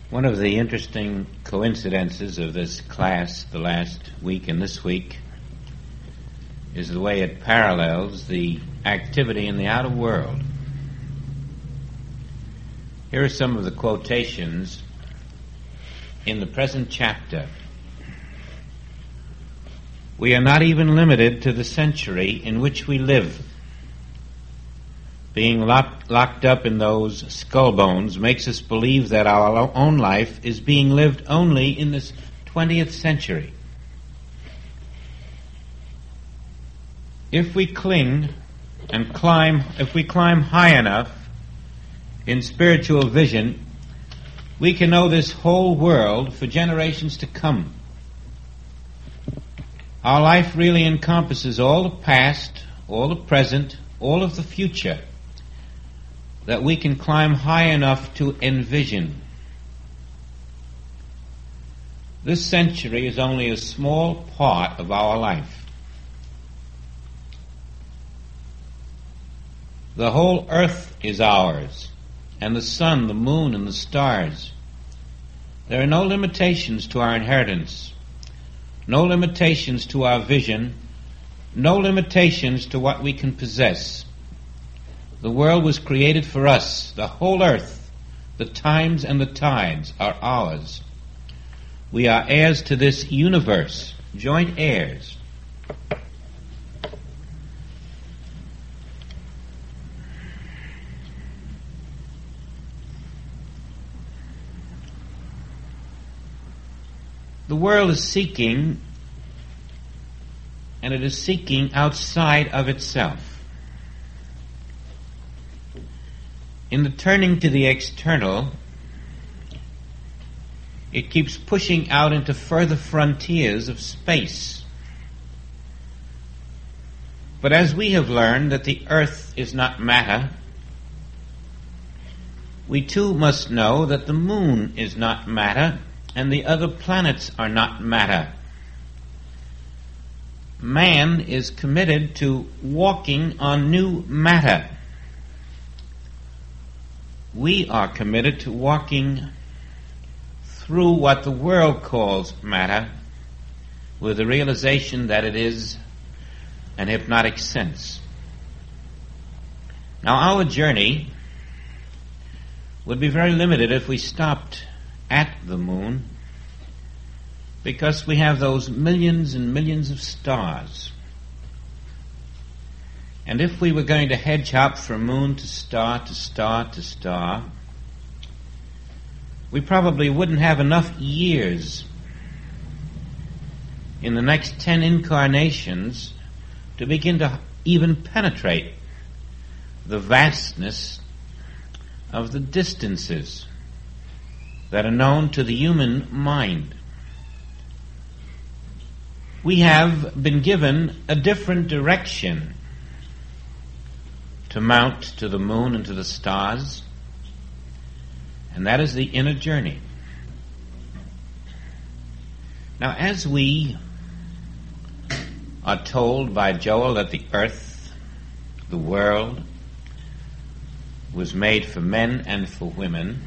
One of the interesting coincidences of this class the last week and this week is the way it parallels the activity in the outer world. Here are some of the quotations in the present chapter. We are not even limited to the century in which we live. Being locked up in those skull bones makes us believe that our own life is being lived only in this 20th century. If we cling and climb high enough in spiritual vision, we can know this whole world for generations to come. Our life really encompasses all the past, all the present, all of the future that we can climb high enough to envision. This century is only a small part of our life. The whole earth is ours, and the sun, the moon, and the stars. There are no limitations to our inheritance, no limitations to our vision, no limitations to what we can possess. The world was created for us. The whole earth, the times and the tides are ours. We are heirs to this universe, joint heirs. The world is seeking, and it is seeking outside of itself. In the turning to the external, it keeps pushing out into further frontiers of space. But as we have learned that the earth is not matter, we too must know that the moon is not matter and the other planets are not matter. Man is committed to walking on new matter. We are committed to walking through what the world calls matter with the realization that it is an hypnotic sense. Now, our journey would be very limited if we stopped at the moon, because we have those millions and millions of stars. And if we were going to hedge hop from moon to star to star to star, we probably wouldn't have enough years in the next 10 incarnations to begin to even penetrate the vastness of the distances that are known to the human mind. We have been given a different direction to mount to the moon and to the stars, and that is the inner journey. Now, as we are told by Joel that the earth, the world, was made for men and for women,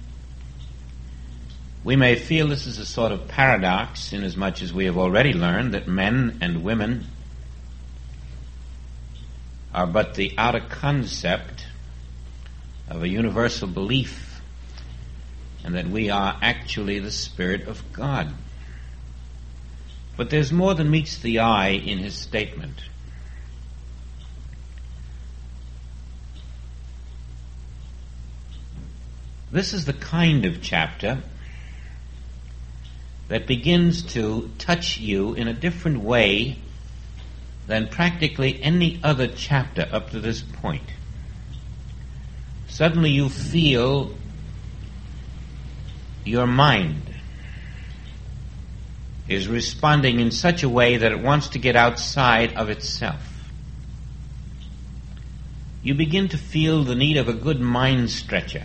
we may feel this is a sort of paradox, inasmuch as we have already learned that men and women are but the outer concept of a universal belief, and that we are actually the Spirit of God. But there's more than meets the eye in his statement. This is the kind of chapter that begins to touch you in a different way than practically any other chapter up to this point. Suddenly you feel your mind is responding in such a way that it wants to get outside of itself. You begin to feel the need of a good mind stretcher.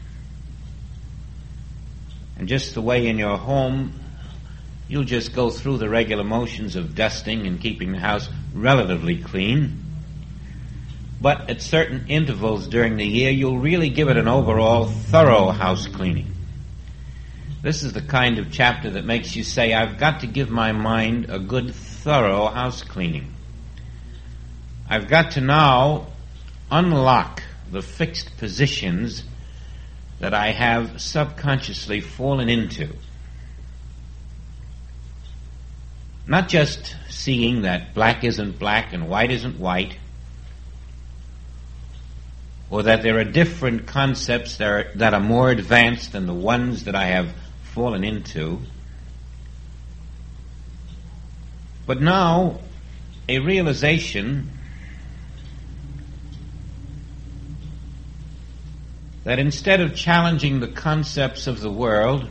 And just the way in your home, you'll just go through the regular motions of dusting and keeping the house relatively clean. But at certain intervals during the year, you'll really give it an overall thorough house cleaning. This is the kind of chapter that makes you say, I've got to give my mind a good, thorough house cleaning. I've got to now unlock the fixed positions that I have subconsciously fallen into. Not just seeing that black isn't black and white isn't white, or that there are different concepts that are more advanced than the ones that I have fallen into. But now, a realization that instead of challenging the concepts of the world,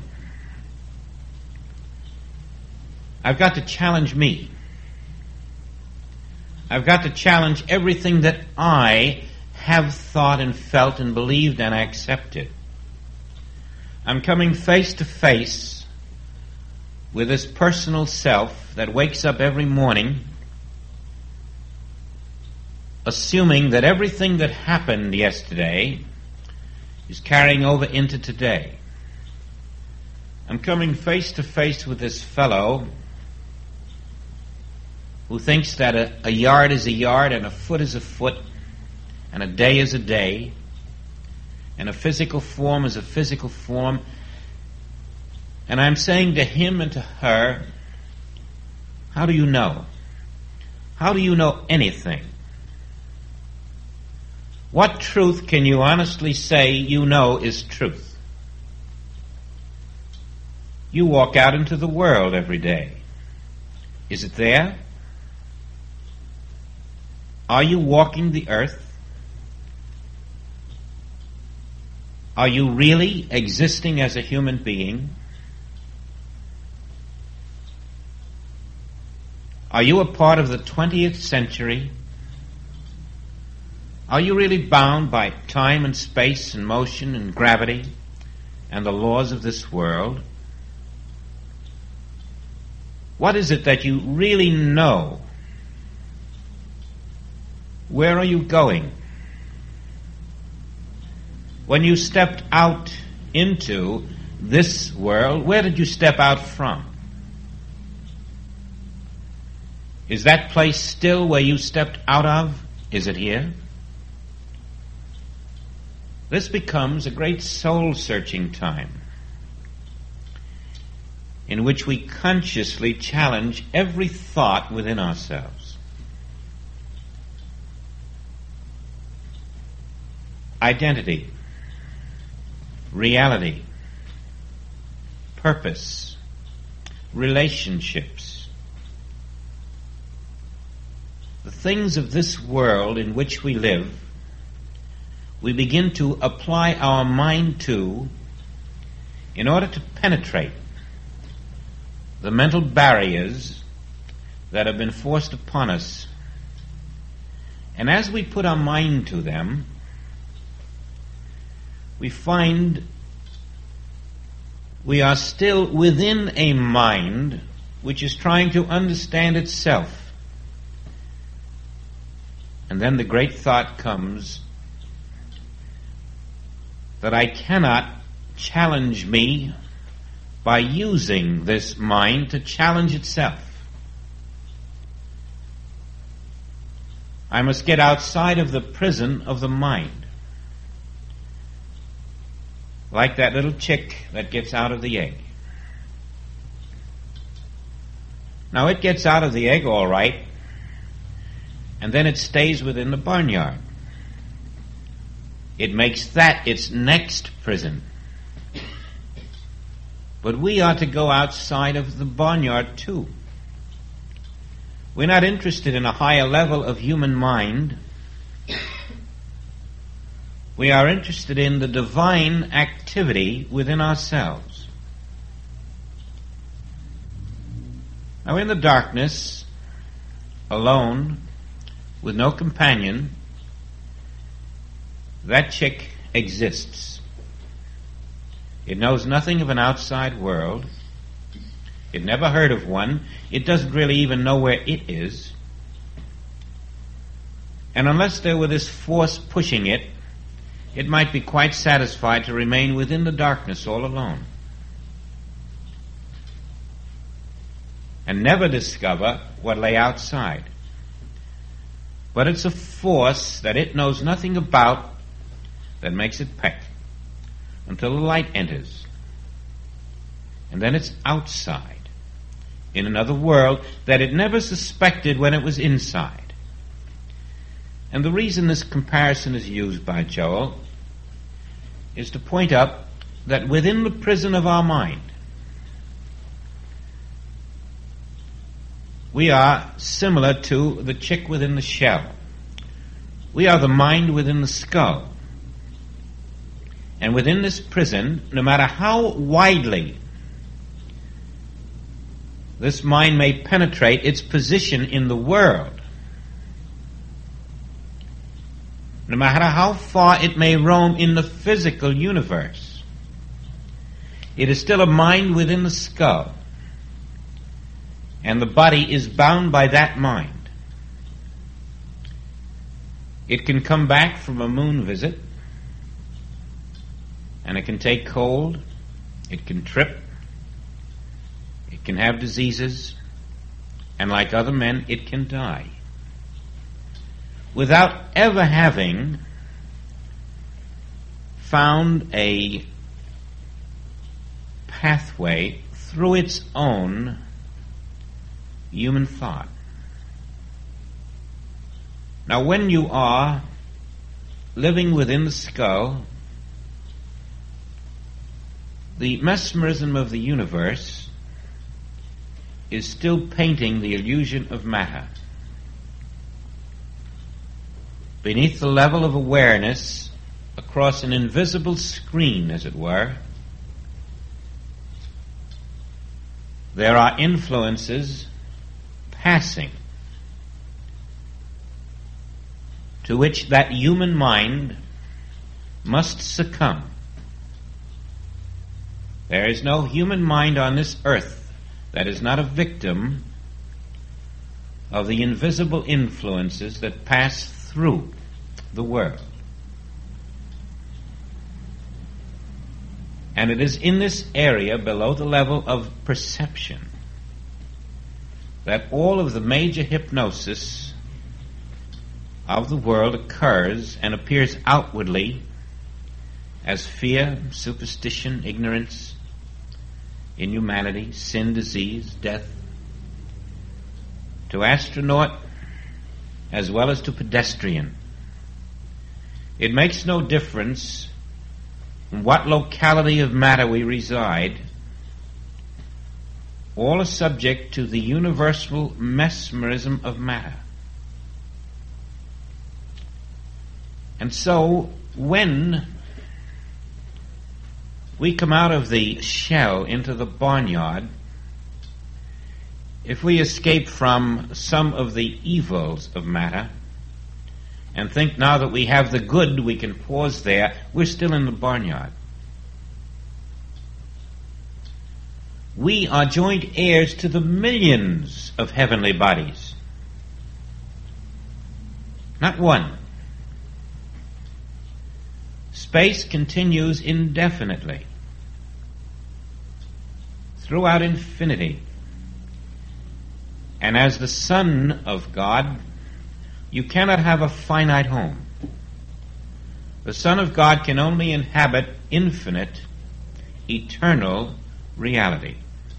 I've got to challenge me. I've got to challenge everything that I have thought and felt and believed and accepted. I'm coming face to face with this personal self that wakes up every morning assuming that everything that happened yesterday is carrying over into today. I'm coming face to face with this fellow who thinks that a yard is a yard and a foot is a foot and a day is a day and a physical form is a physical form. And I'm saying to him and to her, how do you know? How do you know anything? What truth can you honestly say you know is truth? You walk out into the world every day. Is it there? Are you walking the earth? Are you really existing as a human being? Are you a part of the 20th century? Are you really bound by time and space and motion and gravity and the laws of this world? What is it that you really know? Where are you going? When you stepped out into this world, where did you step out from? Is that place still where you stepped out of? Is it here? This becomes a great soul-searching time in which we consciously challenge every thought within ourselves. Identity, reality, purpose, relationships, the things of this world in which we live, we begin to apply our mind to in order to penetrate the mental barriers that have been forced upon us. And as we put our mind to them, we find we are still within a mind which is trying to understand itself. And then the great thought comes that I cannot challenge me by using this mind to challenge itself. I must get outside of the prison of the mind. Like that little chick that gets out of the egg. Now it gets out of the egg all right, and then it stays within the barnyard. It makes that its next prison. But we are to go outside of the barnyard too. We're not interested in a higher level of human mind. We are interested in the divine activity within ourselves. Now in the darkness, alone, with no companion, that chick exists. It knows nothing of an outside world. It never heard of one. It doesn't really even know where it is. And unless there were this force pushing it, it might be quite satisfied to remain within the darkness all alone. and never discover what lay outside. But it's a force that it knows nothing about that makes it peck until the light enters. And then it's outside, in another world that it never suspected when it was inside. And the reason this comparison is used by Joel is to point out that within the prison of our mind, we are similar to the chick within the shell. We are the mind within the skull. And within this prison, no matter how widely this mind may penetrate its position in the world, no matter how far it may roam in the physical universe, it is still a mind within the skull, and the body is bound by that mind. It can come back from a moon visit, and it can take cold, it can trip, it can have diseases, and like other men, it can die, without ever having found a pathway through its own human thought. Now, when you are living within the skull, the mesmerism of the universe is still painting the illusion of matter. Beneath the level of awareness, across an invisible screen, as it were, there are influences passing to which that human mind must succumb. There is no human mind on this earth that is not a victim of the invisible influences that pass through the world. And it is in this area below the level of perception that all of the major hypnosis of the world occurs and appears outwardly as fear, superstition, ignorance, inhumanity, sin, disease, death, to astronaut as well as to pedestrian. It makes no difference in what locality of matter we reside. All are subject to the universal mesmerism of matter. And so, when we come out of the shell into the barnyard, if we escape from some of the evils of matter and think now that we have the good, we can pause there, we're still in the barnyard. We are joint heirs to the millions of heavenly bodies. Not one. Space continues indefinitely throughout infinity. And as the Son of God, you cannot have a finite home. The Son of God can only inhabit infinite, eternal reality.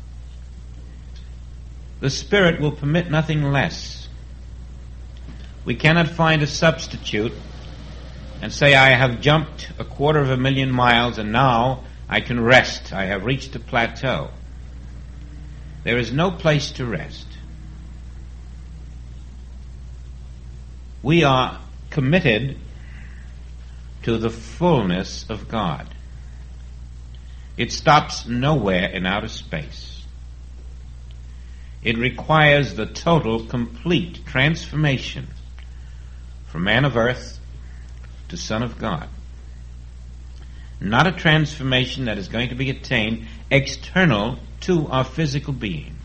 The Spirit will permit nothing less. We cannot find a substitute and say, I have jumped 250,000 miles and now I can rest. I have reached a plateau. There is no place to rest. We are committed to the fullness of God. It stops nowhere in outer space. It requires the total, complete transformation from man of earth to Son of God. Not a transformation that is going to be attained external to our physical being.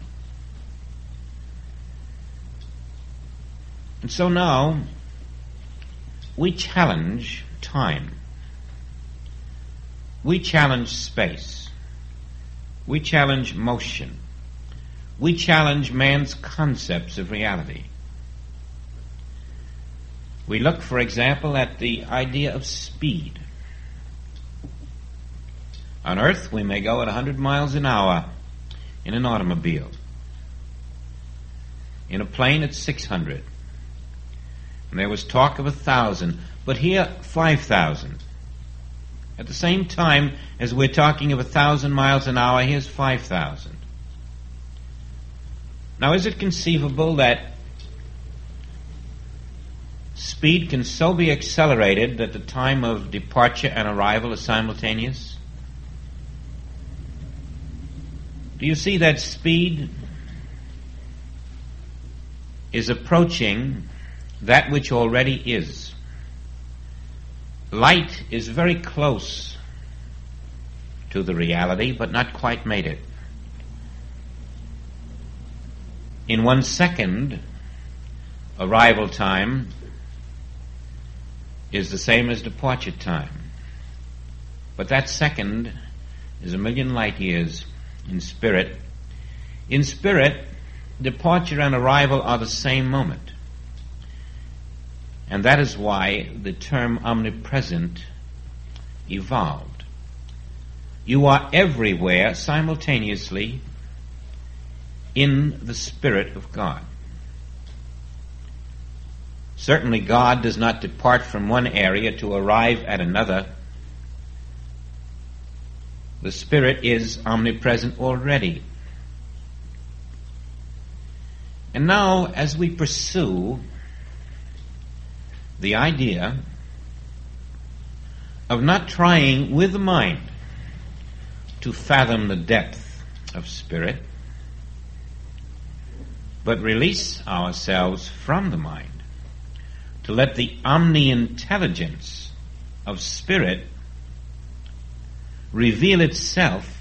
And so now, we challenge time. We challenge space. We challenge motion. we challenge man's concepts of reality. We look, for example, at the idea of speed. On Earth, we may go at 100 miles an hour in an automobile. In a plane, it's 600. And there was talk of 1,000, but here, 5,000. At the same time as we're talking of 1,000 miles an hour, here's 5,000. Now, is it conceivable that speed can so be accelerated that the time of departure and arrival is simultaneous? Do you see that speed is approaching that which already is? Light is very close to the reality, but not quite made it. In 1 second, arrival time is the same as departure time. But that second is 1,000,000 light years in spirit. In spirit, departure and arrival are the same moment. And that is why the term omnipresent evolved. You are everywhere simultaneously in the Spirit of God. Certainly God does not depart from one area to arrive at another. The Spirit is omnipresent already. And now, as we pursue the idea of not trying with the mind to fathom the depth of spirit, but release ourselves from the mind to let the omni-intelligence of spirit reveal itself,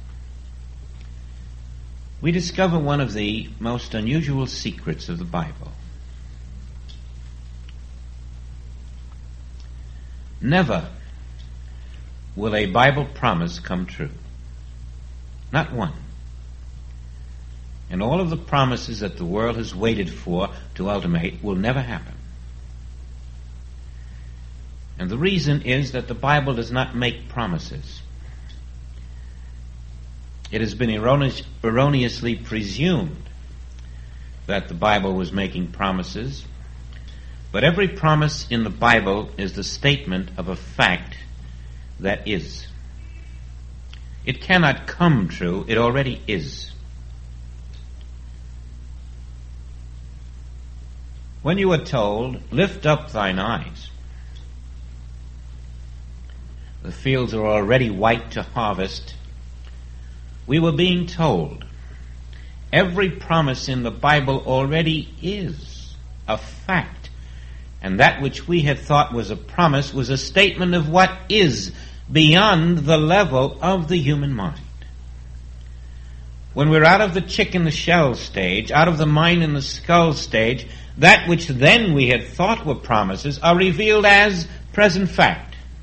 we discover one of the most unusual secrets of the Bible. Never will a Bible promise come true. Not one. And all of the promises that the world has waited for to ultimate will never happen. And the reason is that the Bible does not make promises. It has been erroneously presumed that the Bible was making promises, but every promise in the Bible is the statement of a fact that is. It cannot come true, it already is. When you are told, lift up thine eyes, the fields are already white to harvest, we were being told every promise in the Bible already is a fact, and that which we had thought was a promise was a statement of what is beyond the level of the human mind. When we're out of the chick in the shell stage, out of the mind in the skull stage, that which then we had thought were promises are revealed as present fact.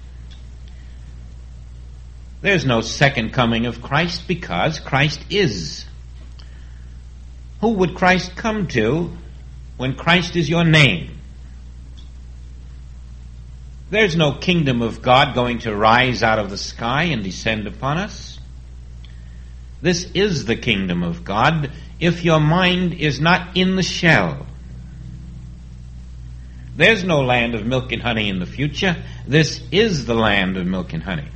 There's no second coming of Christ because Christ is. Who would Christ come to when Christ is your name? There's no kingdom of God going to rise out of the sky and descend upon us. This is the kingdom of God if your mind is not in the shell. There's no land of milk and honey in the future. This is the land of milk and honey.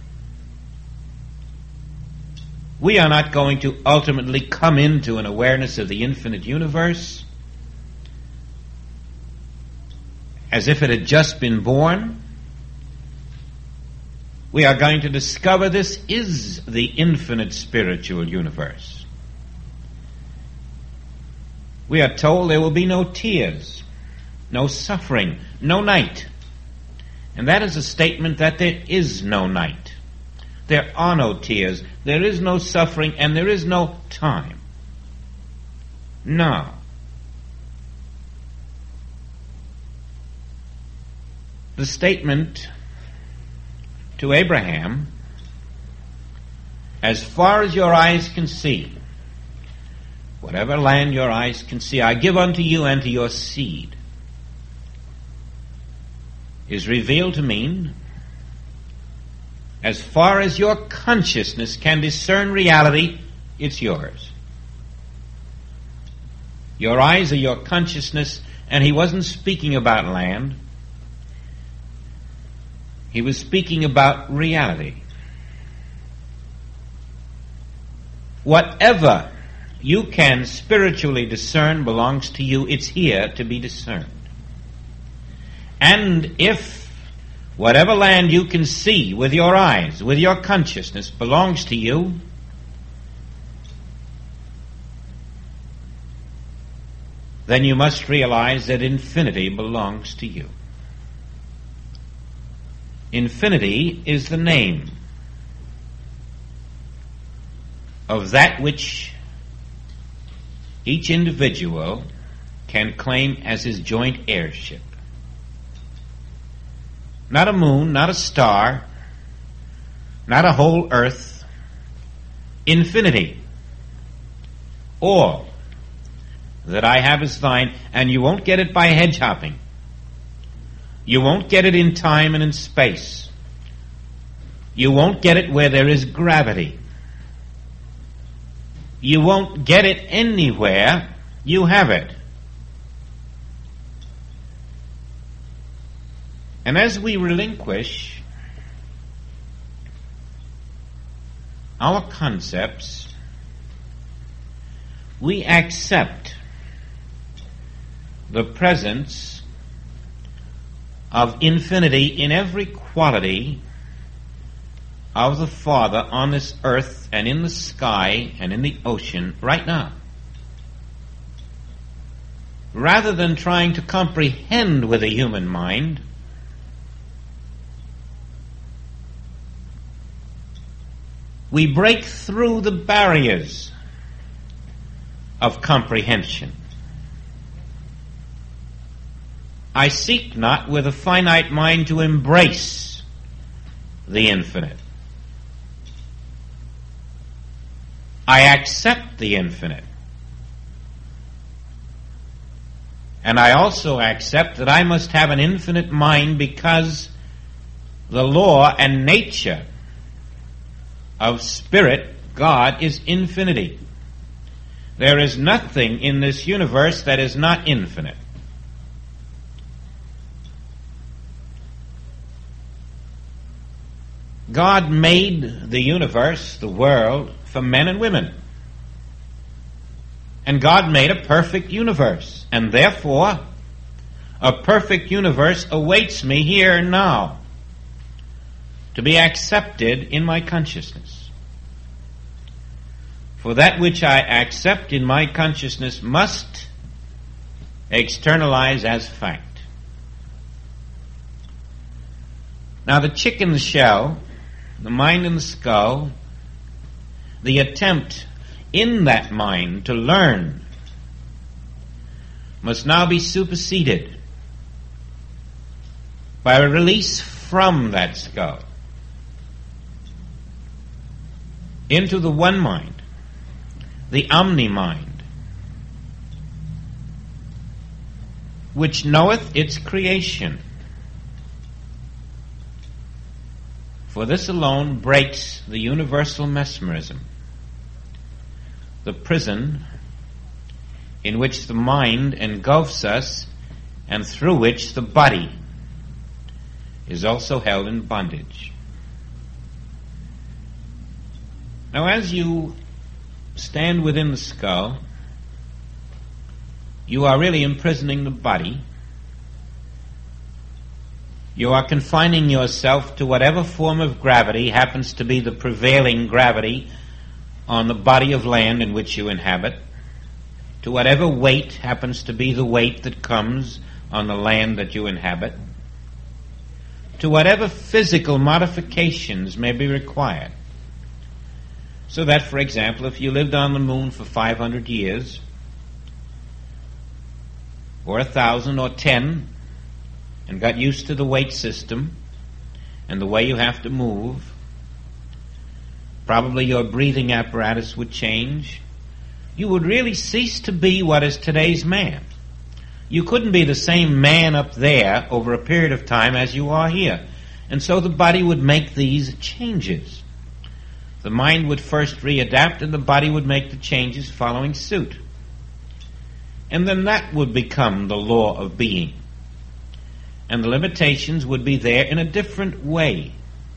We are not going to ultimately come into an awareness of the infinite universe as if it had just been born. We are going to discover this is the infinite spiritual universe. We are told there will be no tears, no suffering, no night. And that is a statement that there is no night. There are no tears, there is no suffering, and there is no time. No. The statement to Whatever land your eyes can see, I give unto you and to your seed, is revealed to mean, as far as your consciousness can discern reality, it's yours. Your eyes are your consciousness, and he wasn't speaking about land. He was speaking about reality. Whatever you can spiritually discern belongs to you. It's here to be discerned. And if whatever land you can see with your eyes, with your consciousness, belongs to you, then you must realize that infinity belongs to you. Infinity is the name of that which each individual can claim as his joint heirship. Not a moon, not a star, not a whole earth. Infinity. All that I have is thine, and you won't get it by hedge hopping. You won't get it in time and in space. You won't get it where there is gravity. You won't get it anywhere. You have it. And as we relinquish our concepts, we accept the presence of infinity in every quality of the Father on this earth and in the sky and in the ocean right now. Rather than trying to comprehend with a human mind, we break through the barriers of comprehension. I seek not with a finite mind to embrace the infinite. I accept the infinite. And I also accept that I must have an infinite mind because the law and nature of spirit, God, is infinity. There is nothing in this universe that is not infinite. God made the universe, the world, for men and women. And God made a perfect universe. And therefore, a perfect universe awaits me here and now to be accepted in my consciousness. For that which I accept in my consciousness must externalize as fact. Now the chicken shell, the mind in the skull, the attempt in that mind to learn must now be superseded by a release from that skull into the one mind, the omni-mind, which knoweth its creation. For this alone breaks the universal mesmerism, the prison in which the mind engulfs us and through which the body is also held in bondage. Now, as you stand within the skull, you are really imprisoning the body. You are confining yourself to whatever form of gravity happens to be the prevailing gravity on the body of land in which you inhabit, to whatever weight happens to be the weight that comes on the land that you inhabit, to whatever physical modifications may be required. So that, for example, if you lived on the moon for 500 years, or 1,000 or 10, and got used to the weight system and the way you have to move, probably your breathing apparatus would change, you would really cease to be what is today's man. You couldn't be the same man up there over a period of time as you are here. And so the body would make these changes. The mind would first readapt, and the body would make the changes following suit. And then that would become the law of being. And the limitations would be there in a different way.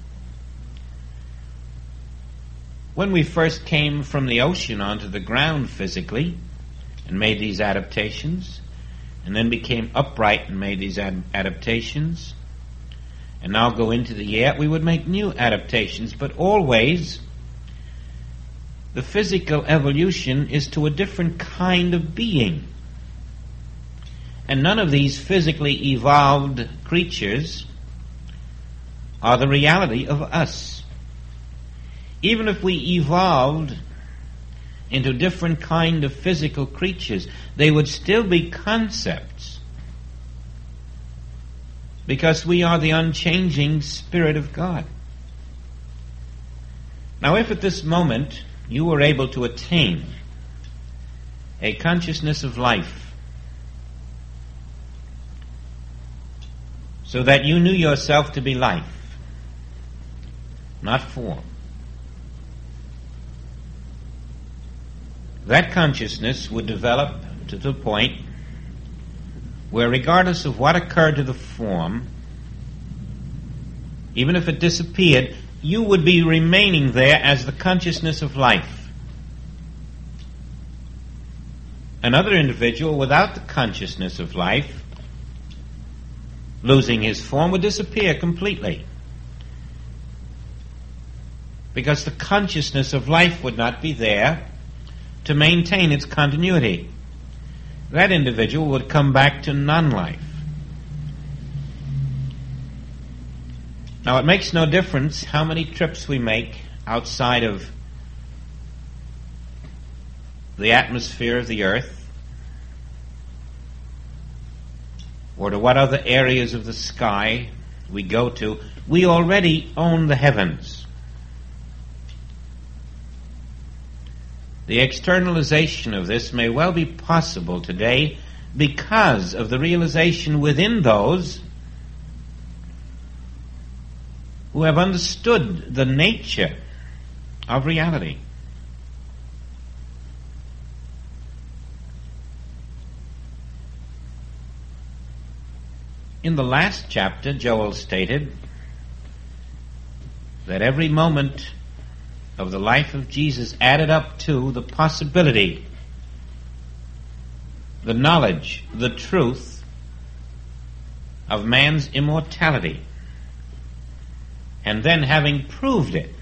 When we first came from the ocean onto the ground physically and made these adaptations, and then became upright and made these adaptations, and now go into the air, we would make new adaptations, but always the physical evolution is to a different kind of being. And none of these physically evolved creatures are the reality of us. Even if we evolved into different kind of physical creatures, they would still be concepts, because we are the unchanging Spirit of God. Now, if at this moment you were able to attain a consciousness of life, so that you knew yourself to be life, not form, that consciousness would develop to the point where, regardless of what occurred to the form, even if it disappeared, you would be remaining there as the consciousness of life. Another individual without the consciousness of life, losing his form, would disappear completely, because the consciousness of life would not be there to maintain its continuity. That individual would come back to non-life. Now, it makes no difference how many trips we make outside of the atmosphere of the earth, or to what other areas of the sky we go to. We already own the heavens. The externalization of this may well be possible today because of the realization within those who have understood the nature of reality. In the last chapter, Joel stated that every moment of the life of Jesus added up to the possibility, the knowledge, the truth of man's immortality. And then, having proved it,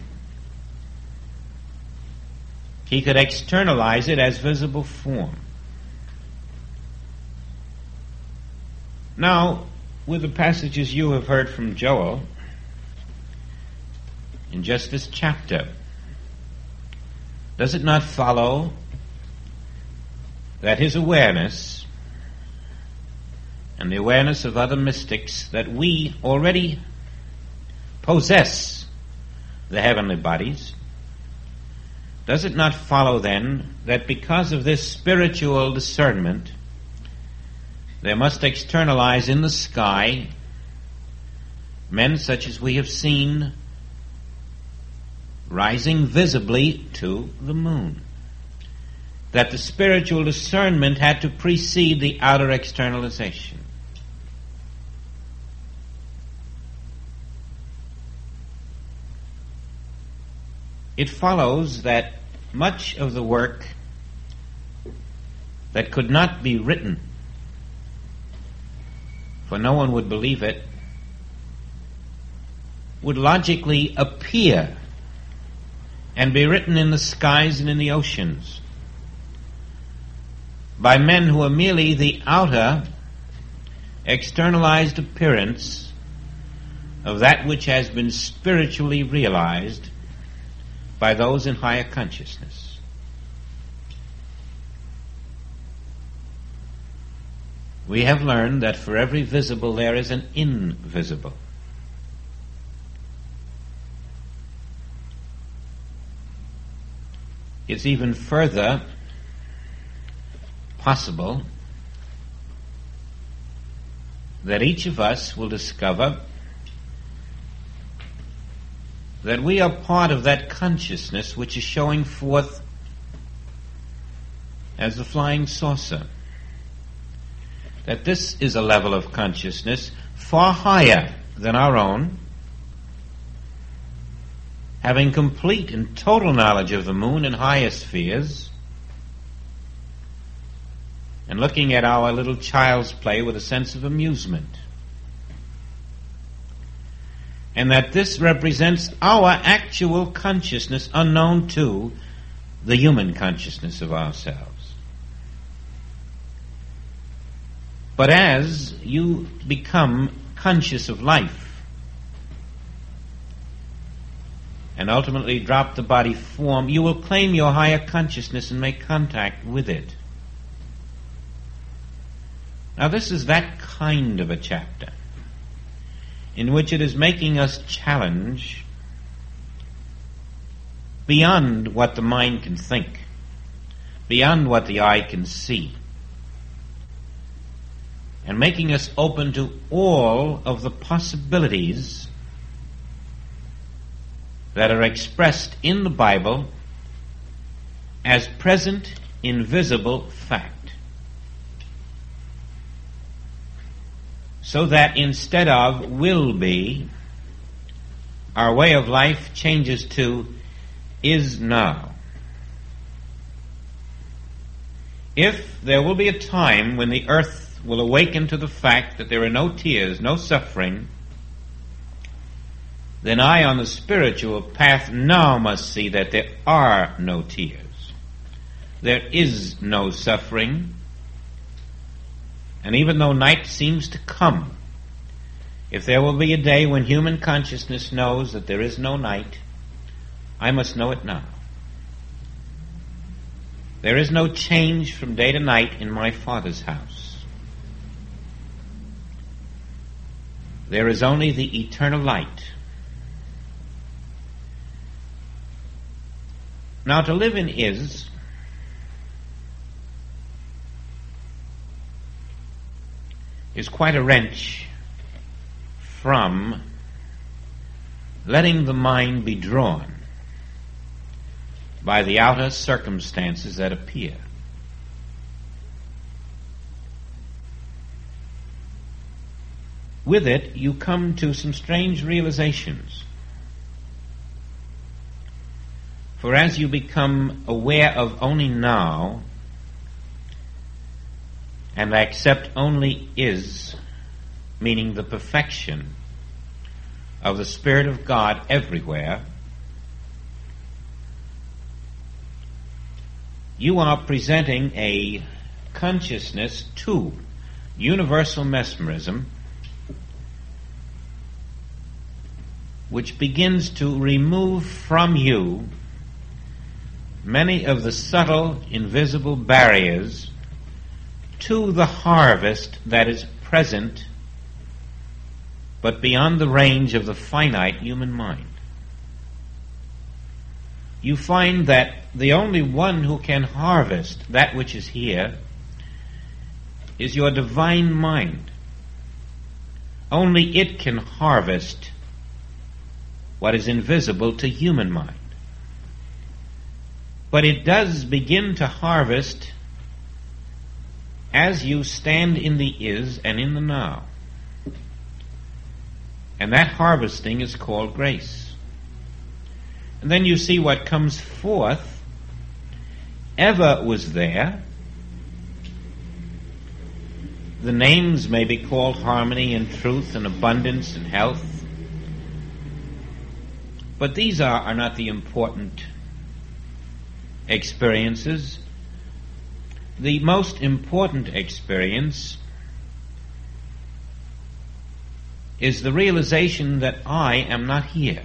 he could externalize it as visible form. Now, with the passages you have heard from Joel, in just this chapter, does it not follow that his awareness and the awareness of other mystics that we already possess the heavenly bodies, does it not follow then that because of this spiritual discernment, there must externalize in the sky men such as we have seen rising visibly to the moon? That the spiritual discernment had to precede the outer externalization. It follows that much of the work that could not be written, for no one would believe it, would logically appear and be written in the skies and in the oceans by men who are merely the outer, externalized appearance of that which has been spiritually realized by those in higher consciousness. We have learned that for every visible there is an invisible. It's even further possible that each of us will discover that we are part of that consciousness which is showing forth as the flying saucer. That this is a level of consciousness far higher than our own, having complete and total knowledge of the moon and higher spheres, and looking at our little child's play with a sense of amusement. And that this represents our actual consciousness unknown to the human consciousness of ourselves. But as you become conscious of life and ultimately drop the body form, you will claim your higher consciousness and make contact with it. Now this is that kind of a chapter in which it is making us challenge beyond what the mind can think, beyond what the eye can see, and making us open to all of the possibilities that are expressed in the Bible as present, invisible fact. So that instead of will be, our way of life changes to is now. If there will be a time when the earth will awaken to the fact that there are no tears, no suffering, then I on the spiritual path now must see that there are no tears. There is no suffering. And even though night seems to come, if there will be a day when human consciousness knows that there is no night, I must know it now. There is no change from day to night in my Father's house. There is only the eternal light. Now to live in is quite a wrench from letting the mind be drawn by the outer circumstances that appear. With it, you come to some strange realizations. For as you become aware of only now, and accept only is, meaning the perfection of the Spirit of God everywhere, you are presenting a consciousness to universal mesmerism which begins to remove from you many of the subtle, invisible barriers to the harvest that is present but beyond the range of the finite human mind. You find that the only one who can harvest that which is here is your divine mind. Only it can harvest what is invisible to human mind. But it does begin to harvest as you stand in the is and in the now. And that harvesting is called grace. And then you see what comes forth ever was there. The names may be called harmony and truth and abundance and health. But these are not the important experiences. The most important experience is the realization that I am not here.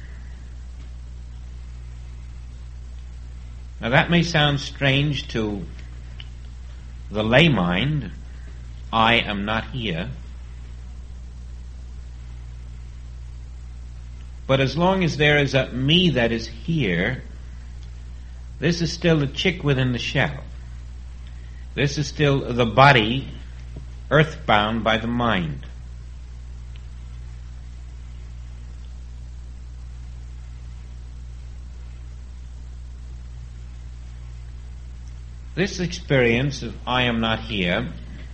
Now that may sound strange to the lay mind. I am not here. But as long as there is a me that is here, this is still the chick within the shell. This is still the body earthbound by the mind. This experience of I am not here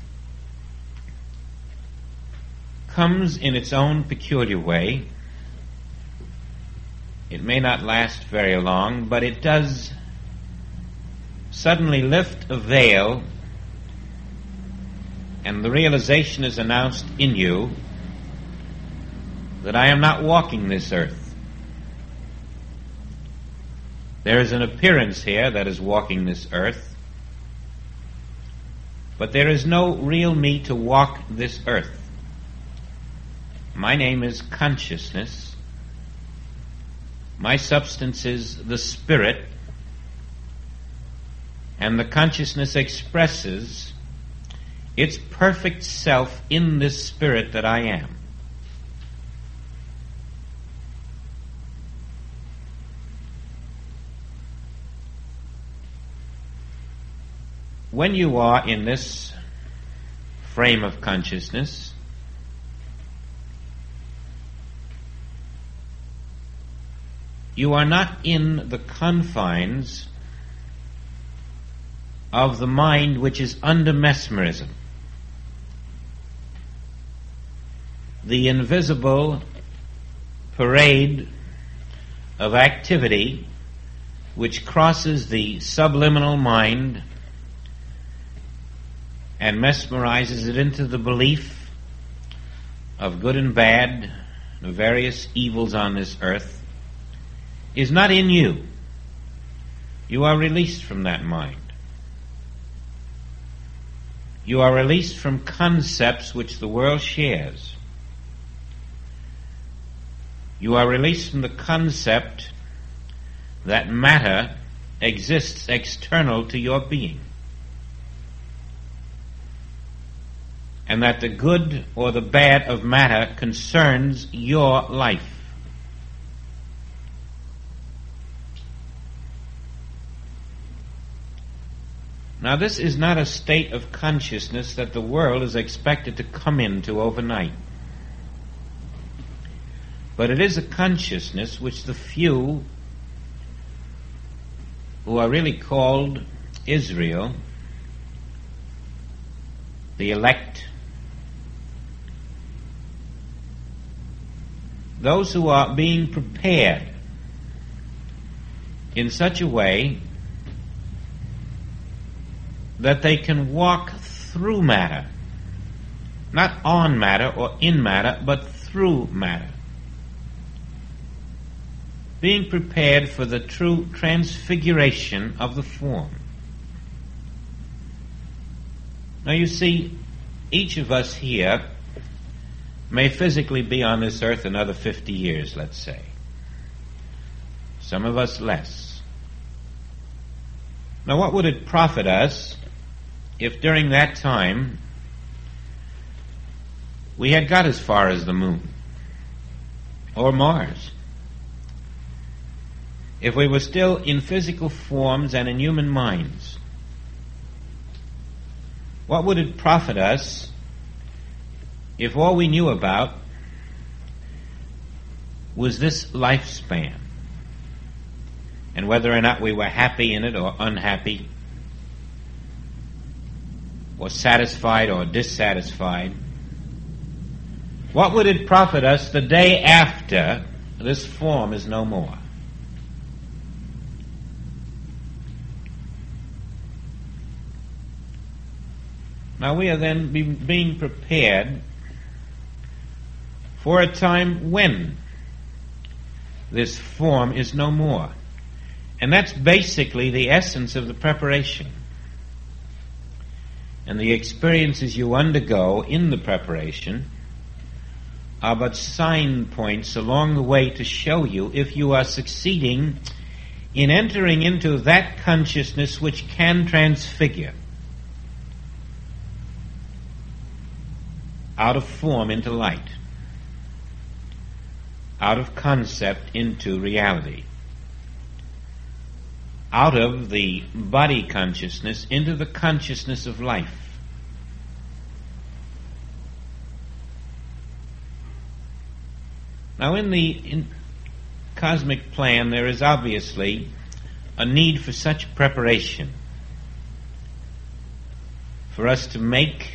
comes in its own peculiar way. It may not last very long, but it does suddenly lift a veil, and the realization is announced in you that I am not walking this earth. There is an appearance here that is walking this earth, but there is no real me to walk this earth. My name is consciousness. My substance is the spirit, and the consciousness expresses its perfect self in this spirit that I am. When you are in this frame of consciousness, you are not in the confines of the mind which is under mesmerism. The invisible parade of activity which crosses the subliminal mind and mesmerizes it into the belief of good and bad, the various evils on this earth, is not in you. You are released from that mind. You are released from concepts which the world shares. You are released from the concept that matter exists external to your being, and that the good or the bad of matter concerns your life. Now, this is not a state of consciousness that the world is expected to come into overnight. But it is a consciousness which the few who are really called Israel, the elect, those who are being prepared in such a way that they can walk through matter, not on matter or in matter, but through matter, being prepared for the true transfiguration of the form. Now you see, each of us here may physically be on this earth another 50 years, let's say. Some of us less. Now what would it profit us if during that time we had got as far as the moon or Mars? If we were still in physical forms and in human minds, what would it profit us if all we knew about was this lifespan, and whether or not we were happy in it or unhappy, or satisfied or dissatisfied? What would it profit us the day after this form is no more? Now we are then being prepared for a time when this form is no more. And that's basically the essence of the preparation. And the experiences you undergo in the preparation are but sign points along the way to show you if you are succeeding in entering into that consciousness which can transfigure out of form into light, out of concept into reality. out of the body consciousness into the consciousness of life. Now, in the cosmic plan, there is obviously a need for such preparation for us to make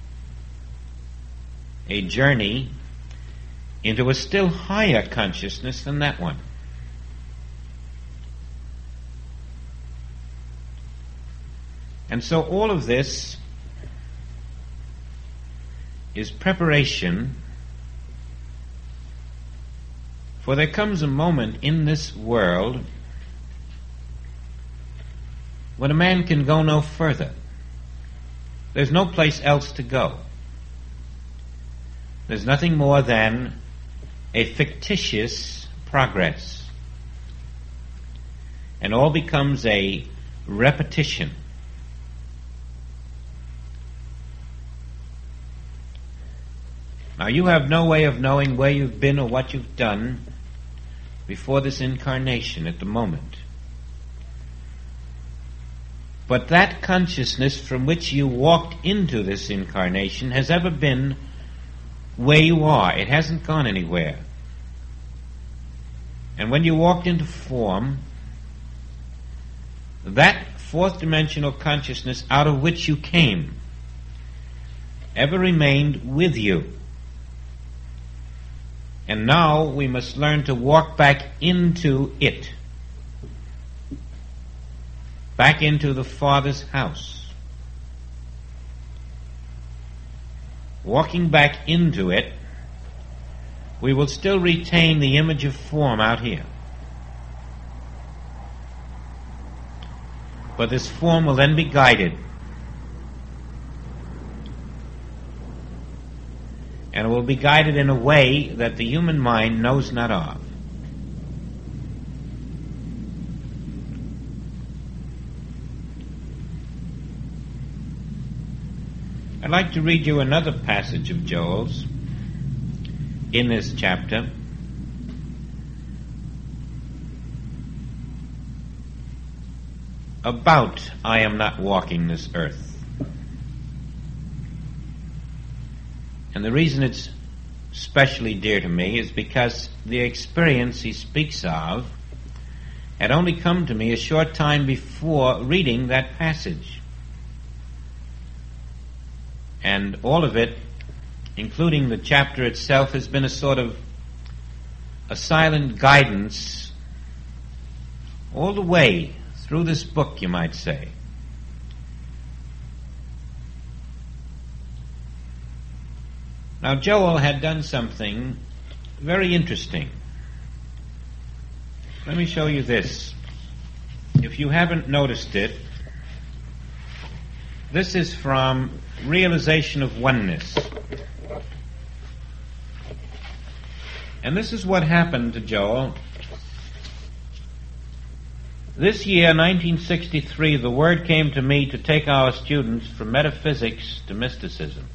a journey into a still higher consciousness than that one. And so all of this is preparation, for there comes a moment in this world when a man can go no further. There's no place else to go. There's nothing more than a fictitious progress. And all becomes a repetition. Now, you have no way of knowing where you've been or what you've done before this incarnation at the moment. But that consciousness from which you walked into this incarnation has ever been where you are. It hasn't gone anywhere. And when you walked into form, that fourth dimensional consciousness out of which you came ever remained with you. And now we must learn to walk back into it. Back into the Father's house. Walking back into it, we will still retain the image of form out here. But this form will then be guided. And it will be guided in a way that the human mind knows not of. I'd like to read you another passage of Joel's in this chapter. About I am not walking this earth. And the reason it's especially dear to me is because the experience he speaks of had only come to me a short time before reading that passage. And all of it, including the chapter itself, has been a sort of a silent guidance all the way through this book, you might say. Now, Joel had done something very interesting. Let me show you this. If you haven't noticed it, this is from Realization of Oneness. And this is what happened to Joel. This year, 1963, the word came to me to take our students from metaphysics to mysticism.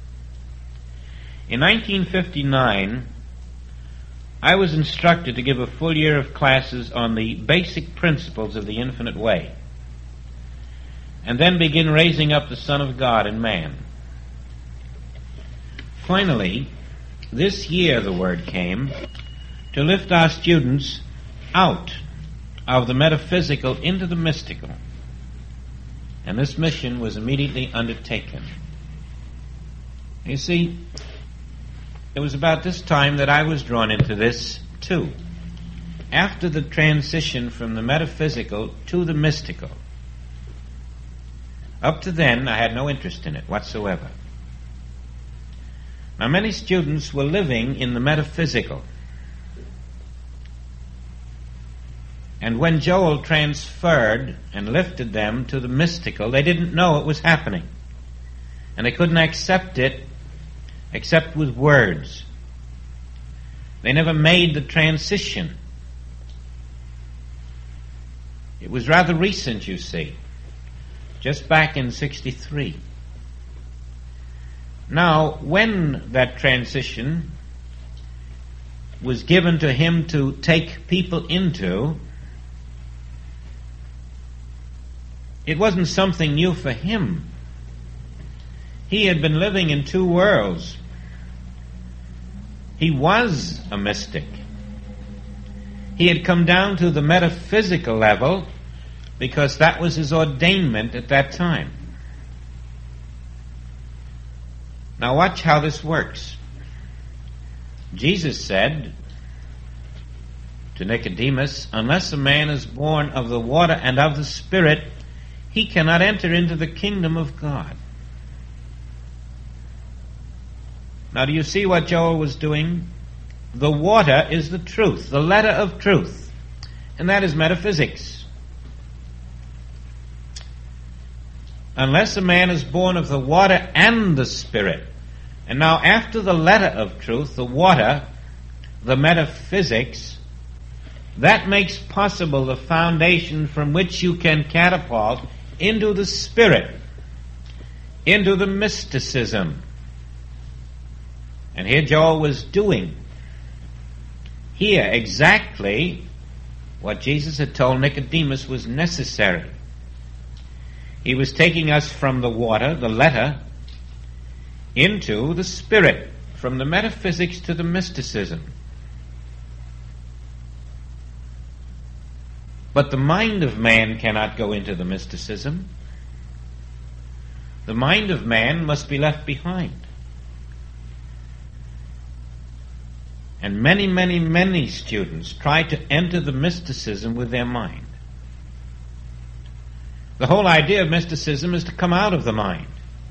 In 1959, I was instructed to give a full year of classes on the basic principles of the infinite way, and then begin raising up the Son of God in man. Finally, this year the word came to lift our students out of the metaphysical into the mystical. And this mission was immediately undertaken. You see, it was about this time that I was drawn into this too. After the transition from the metaphysical to the mystical. Up to then, I had no interest in it whatsoever. Now, many students were living in the metaphysical. And when Joel transferred and lifted them to the mystical, they didn't know it was happening. And they couldn't accept it except with words. They never made the transition. It was rather recent, you see. Just back in 63. Now, when that transition was given to him to take people into, It wasn't something new for him. He had been living in two worlds. He was a mystic. He had come down to the metaphysical level because that was his ordainment at that time. Now watch how this works. Jesus said to Nicodemus, unless a man is born of the water and of the Spirit, he cannot enter into the kingdom of God. Now do you see what Joel was doing? The water is the truth, the letter of truth, and that is metaphysics. Unless a man is born of the water and the Spirit. And now after the letter of truth, the water, the metaphysics, that makes possible the foundation from which you can catapult into the Spirit, into the mysticism. And here Joel was doing here exactly what Jesus had told Nicodemus was necessary. He was taking us from the water, the letter, into the Spirit, from the metaphysics to the mysticism. But the mind of man cannot go into the mysticism. The mind of man must be left behind. And many, many, many students try to enter the mysticism with their mind. The whole idea of mysticism is to come out of the mind.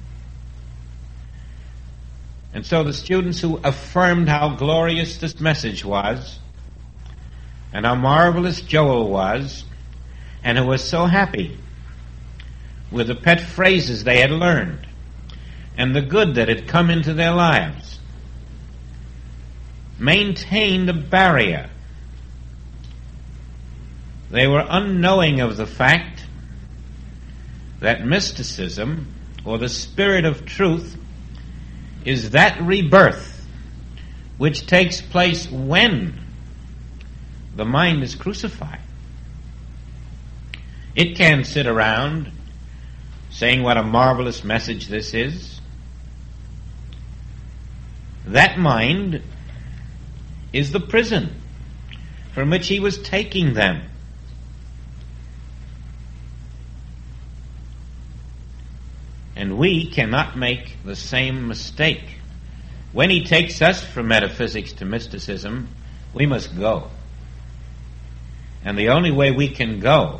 And so the students who affirmed how glorious this message was, and how marvelous Joel was, and who were so happy with the pet phrases they had learned, and the good that had come into their lives, maintained a barrier. They were unknowing of the fact that mysticism, or the spirit of truth, is that rebirth which takes place when the mind is crucified. It can't sit around saying what a marvelous message this is. That mind is the prison from which he was taking them. And we cannot make the same mistake. When he takes us from metaphysics to mysticism, we must go. And the only way we can go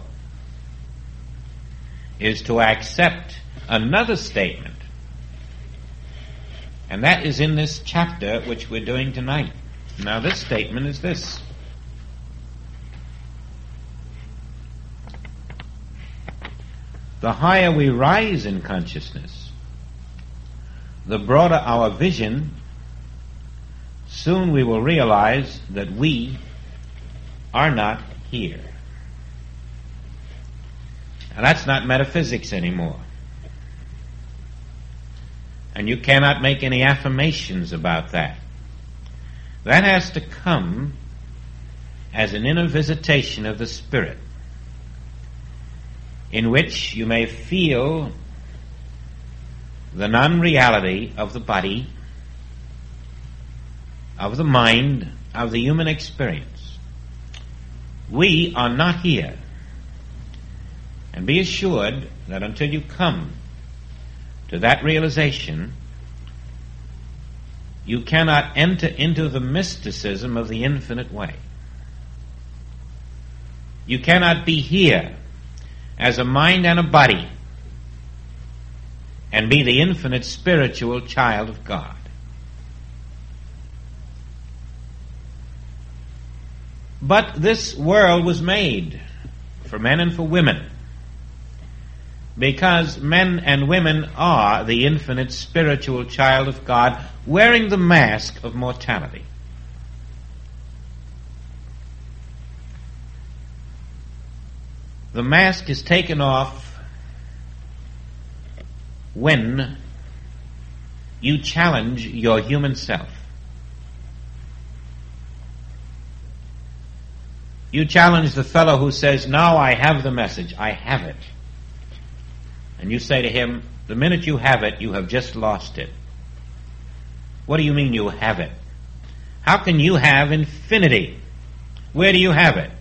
is to accept another statement. And that is in this chapter which we're doing tonight. Now this statement is this. The higher we rise in consciousness, the broader our vision, soon we will realize that we are not here. And that's not metaphysics anymore. And you cannot make any affirmations about that. That has to come as an inner visitation of the Spirit, in which you may feel the non-reality of the body, of the mind, of the human experience. We are not here. And be assured that until you come to that realization, you cannot enter into the mysticism of the infinite way. You cannot be here as a mind and a body and be the infinite spiritual child of God. But this world was made for men and for women, because men and women are the infinite spiritual child of God, wearing the mask of mortality. The mask is taken off when you challenge your human self. You challenge the fellow who says, now I have the message, I have it. And you say to him, the minute you have it, you have just lost it. What do you mean you have it? How can you have infinity? Where do you have it?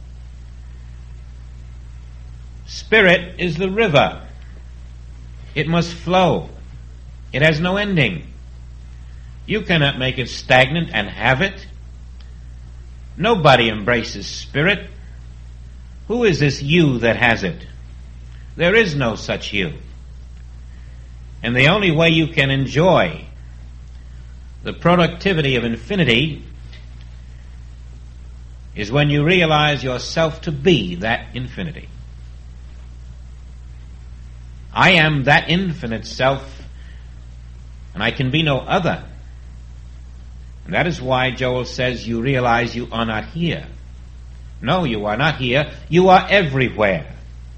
Spirit is the river. It must flow. It has no ending. You cannot make it stagnant and have it. Nobody embraces spirit. Who is this you that has it? There is no such you. And the only way you can enjoy the productivity of infinity is when you realize yourself to be that infinity. I am that infinite self, and I can be no other. And that is why Joel says you realize you are not here. No, you are not here. You are everywhere.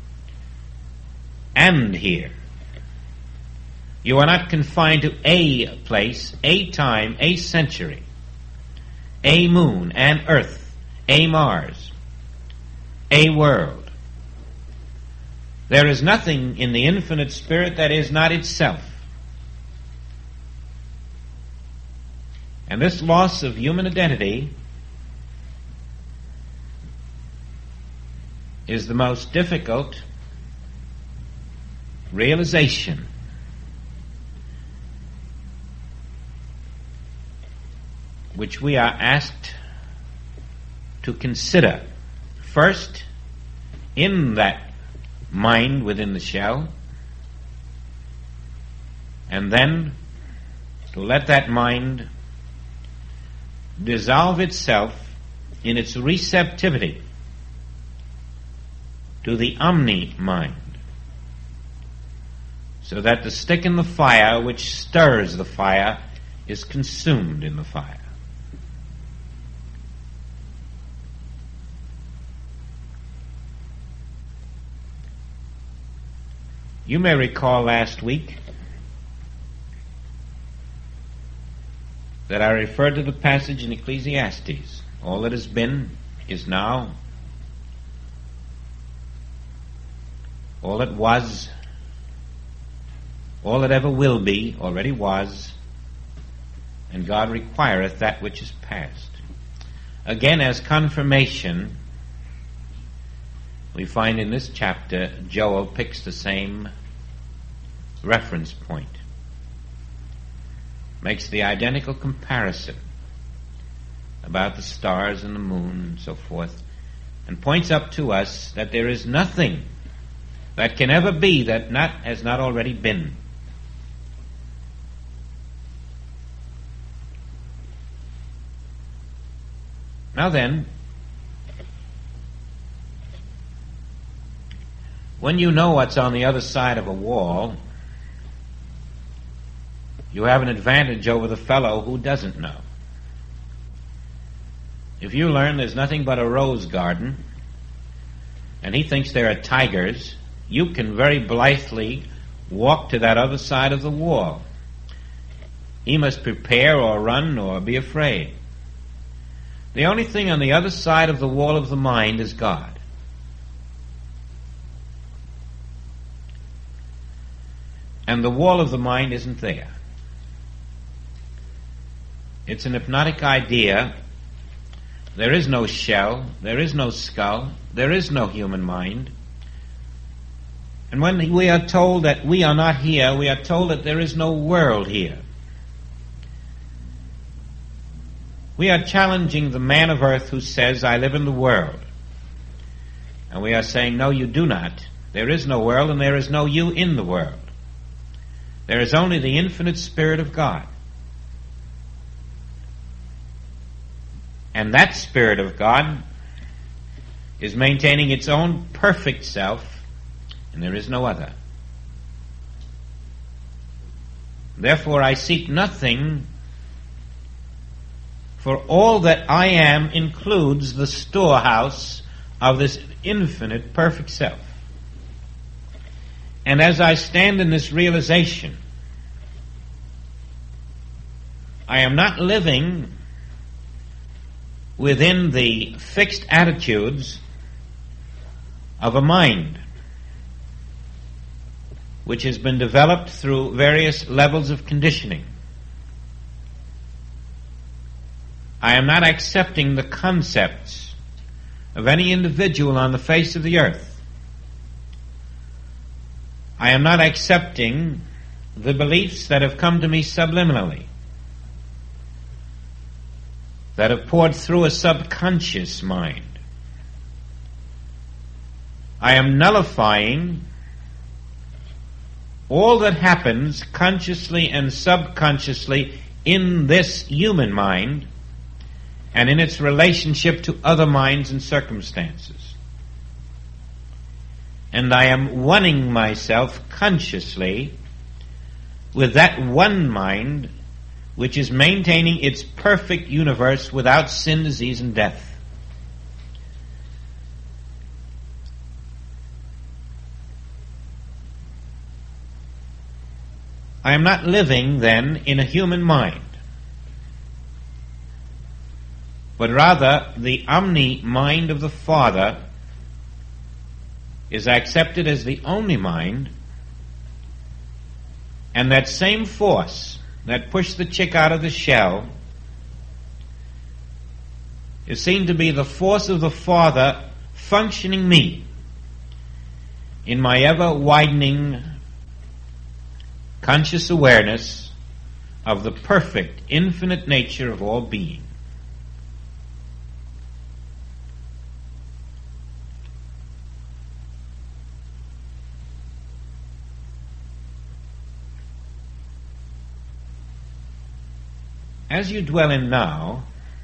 And here. You are not confined to a place, a time, a century, a moon, an earth, a Mars, a world. There is nothing in the infinite spirit that is not itself. And this loss of human identity is the most difficult realization which we are asked to consider. First, in that mind within the shell, and then to let that mind dissolve itself in its receptivity to the omni-mind, so that the stick in the fire which stirs the fire is consumed in the fire. You may recall last week that I referred to the passage in Ecclesiastes. All that has been is now. All that was, all that ever will be, already was, and God requireth that which is past. Again, as confirmation, we find in this chapter Joel picks the same reference point, makes the identical comparison about the stars and the moon and so forth, and points up to us that there is nothing that can ever be that has not already been. Now then, when you know what's on the other side of a wall, you have an advantage over the fellow who doesn't know. If you learn there's nothing but a rose garden, and he thinks there are tigers, you can very blithely walk to that other side of the wall. He must prepare or run or be afraid. The only thing on the other side of the wall of the mind is God. And the wall of the mind isn't there. It's an hypnotic idea. There is no shell, there is no skull, there is no human mind. And when we are told that we are not here, we are told that there is no world here. We are challenging the man of earth who says, I live in the world. And we are saying, no, you do not. There is no world and there is no you in the world. There is only the infinite Spirit of God. And that Spirit of God is maintaining its own perfect self, and there is no other. Therefore I seek nothing, for all that I am includes the storehouse of this infinite perfect self. And as I stand in this realization, I am not living within the fixed attitudes of a mind. which has been developed through various levels of conditioning. I am not accepting the concepts of any individual on the face of the earth. I am not accepting the beliefs that have come to me subliminally, that have poured through a subconscious mind. I am nullifying all that happens consciously and subconsciously in this human mind and in its relationship to other minds and circumstances. And I am oneing myself consciously with that one mind which is maintaining its perfect universe without sin, disease, and death. I am not living, then, in a human mind, but rather the omni-mind of the Father is accepted as the only mind, and that same force that pushed the chick out of the shell is seen to be the force of the Father functioning me in my ever-widening conscious awareness of the perfect, infinite nature of all being. As you dwell in now,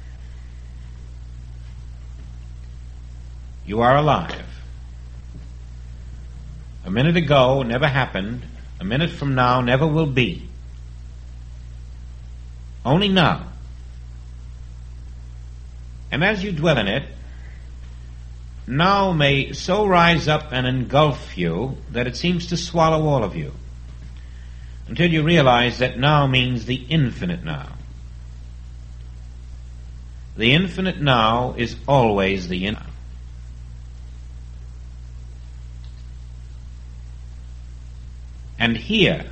you are alive. A minute ago never happened. A minute from now never will be. Only now. And as you dwell in it, now may so rise up and engulf you that it seems to swallow all of you, until you realize that now means the infinite now. The infinite now is always the infinite. And here,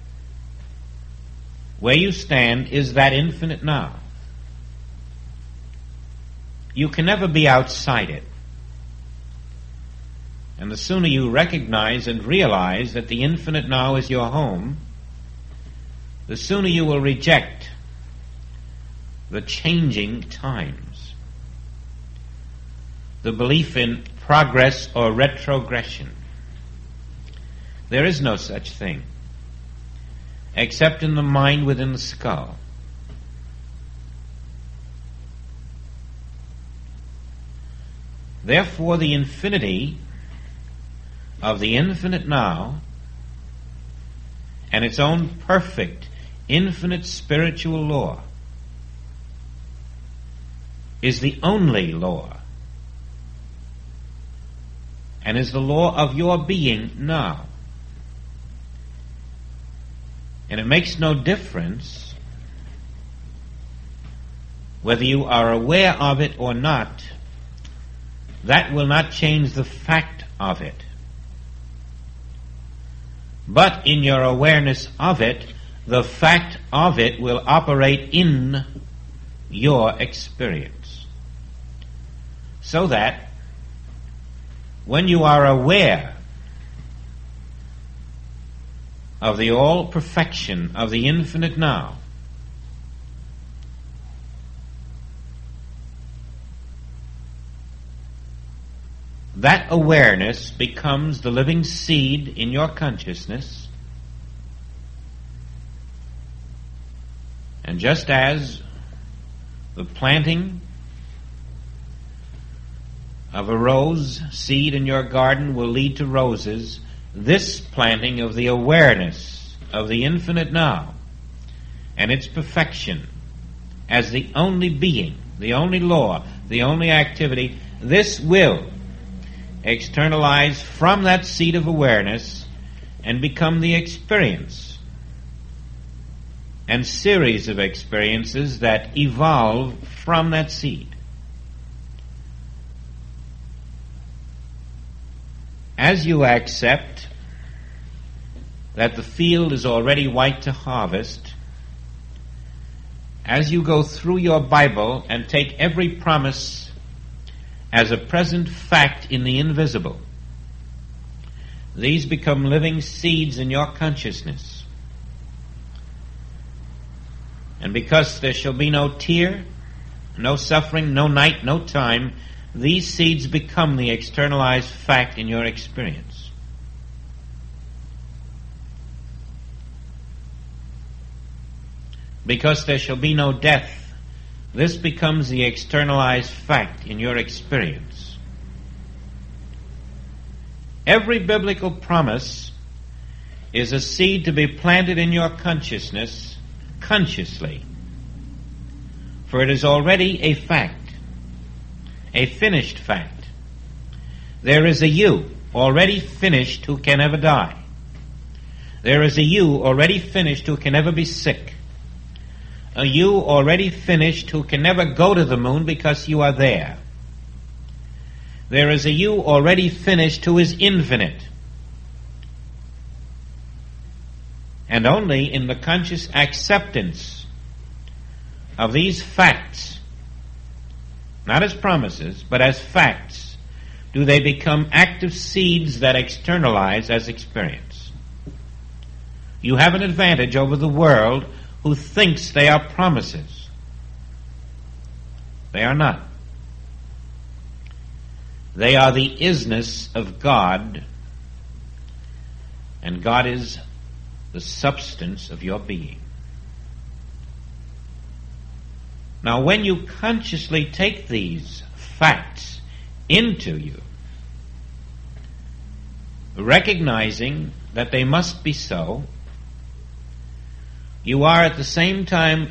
where you stand, is that infinite now. You can never be outside it. And the sooner you recognize and realize that the infinite now is your home, the sooner you will reject the changing times, the belief in progress or retrogression. There is no such thing, except in the mind within the skull. Therefore, the infinity of the infinite now and its own perfect, infinite spiritual law is the only law, and is the law of your being now. And it makes no difference whether you are aware of it or not. That will not change the fact of it. But in your awareness of it, the fact of it will operate in your experience. So that when you are aware of the all-perfection of the infinite now, that awareness becomes the living seed in your consciousness, and just as the planting of a rose seed in your garden will lead to roses, this planting of the awareness of the infinite now and its perfection as the only being, the only law, the only activity, this will externalize from that seed of awareness and become the experience and series of experiences that evolve from that seed. As you accept that the field is already white to harvest, as you go through your Bible and take every promise as a present fact in the invisible, these become living seeds in your consciousness. And because there shall be no tear, no suffering, no night, no time, these seeds become the externalized fact in your experience. Because there shall be no death, this becomes the externalized fact in your experience. Every biblical promise is a seed to be planted in your consciousness consciously, for it is already a fact, a finished fact. There is a you already finished who can never die. There is a you already finished who can never be sick. A you already finished who can never go to the moon because you are there. There is a you already finished who is infinite. And only in the conscious acceptance of these facts, not as promises, but as facts, do they become active seeds that externalize as experience. You have an advantage over the world who thinks they are promises. They are not. They are the isness of God, and God is the substance of your being. Now, when you consciously take these facts into you, recognizing that they must be so, you are at the same time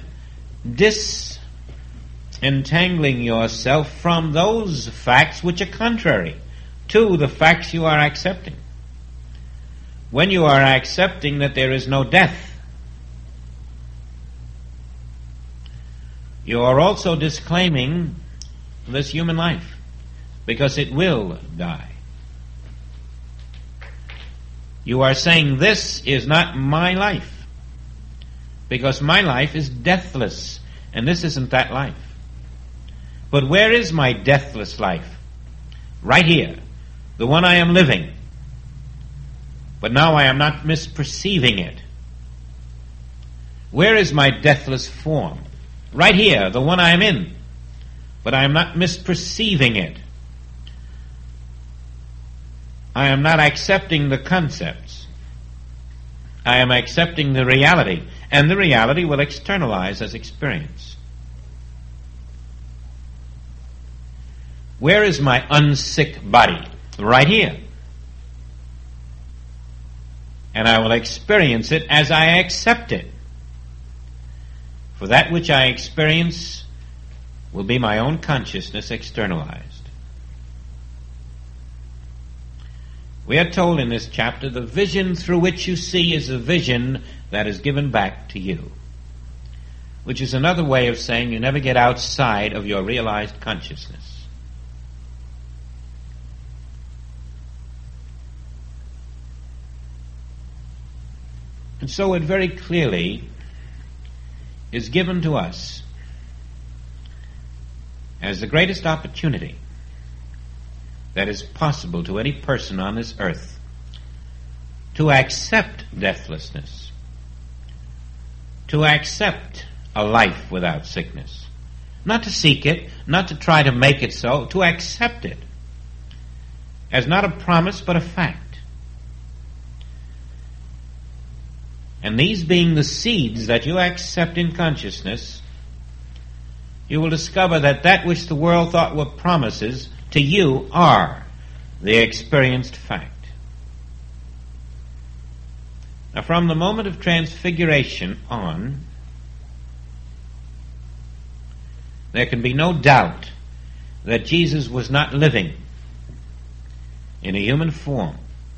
disentangling yourself from those facts which are contrary to the facts you are accepting. When you are accepting that there is no death, you are also disclaiming this human life, because it will die. You are saying, this is not my life, because my life is deathless, and this isn't that life. But where is my deathless life? Right here, the one I am living. But now I am not misperceiving it. Where is my deathless form? Right here, the one I am in. But I am not misperceiving it. I am not accepting the concepts. I am accepting the reality. And the reality will externalize as experience. Where is my unsick body? Right here. And I will experience it as I accept it. For that which I experience will be my own consciousness externalized. We are told in this chapter, the vision through which you see is a vision that is given back to you, which is another way of saying you never get outside of your realized consciousness. And so it very clearly is given to us as the greatest opportunity that is possible to any person on this earth to accept deathlessness, to accept a life without sickness, not to seek it, not to try to make it so, to accept it as not a promise but a fact. And these being the seeds that you accept in consciousness, you will discover that that which the world thought were promises to you are the experienced fact. Now, from the moment of transfiguration on, there can be no doubt that Jesus was not living in a human form,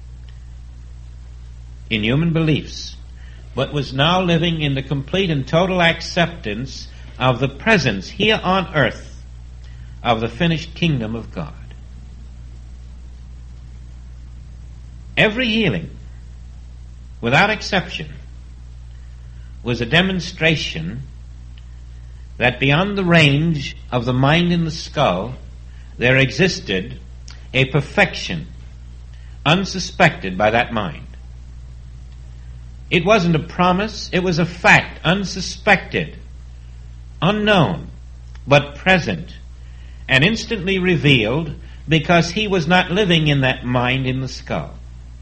in human beliefs, but was now living in the complete and total acceptance of the presence here on earth of the finished kingdom of God. Every healing, without exception, was a demonstration that beyond the range of the mind in the skull, there existed a perfection unsuspected by that mind. It wasn't a promise, it was a fact, unsuspected, unknown, but present, and instantly revealed because he was not living in that mind in the skull.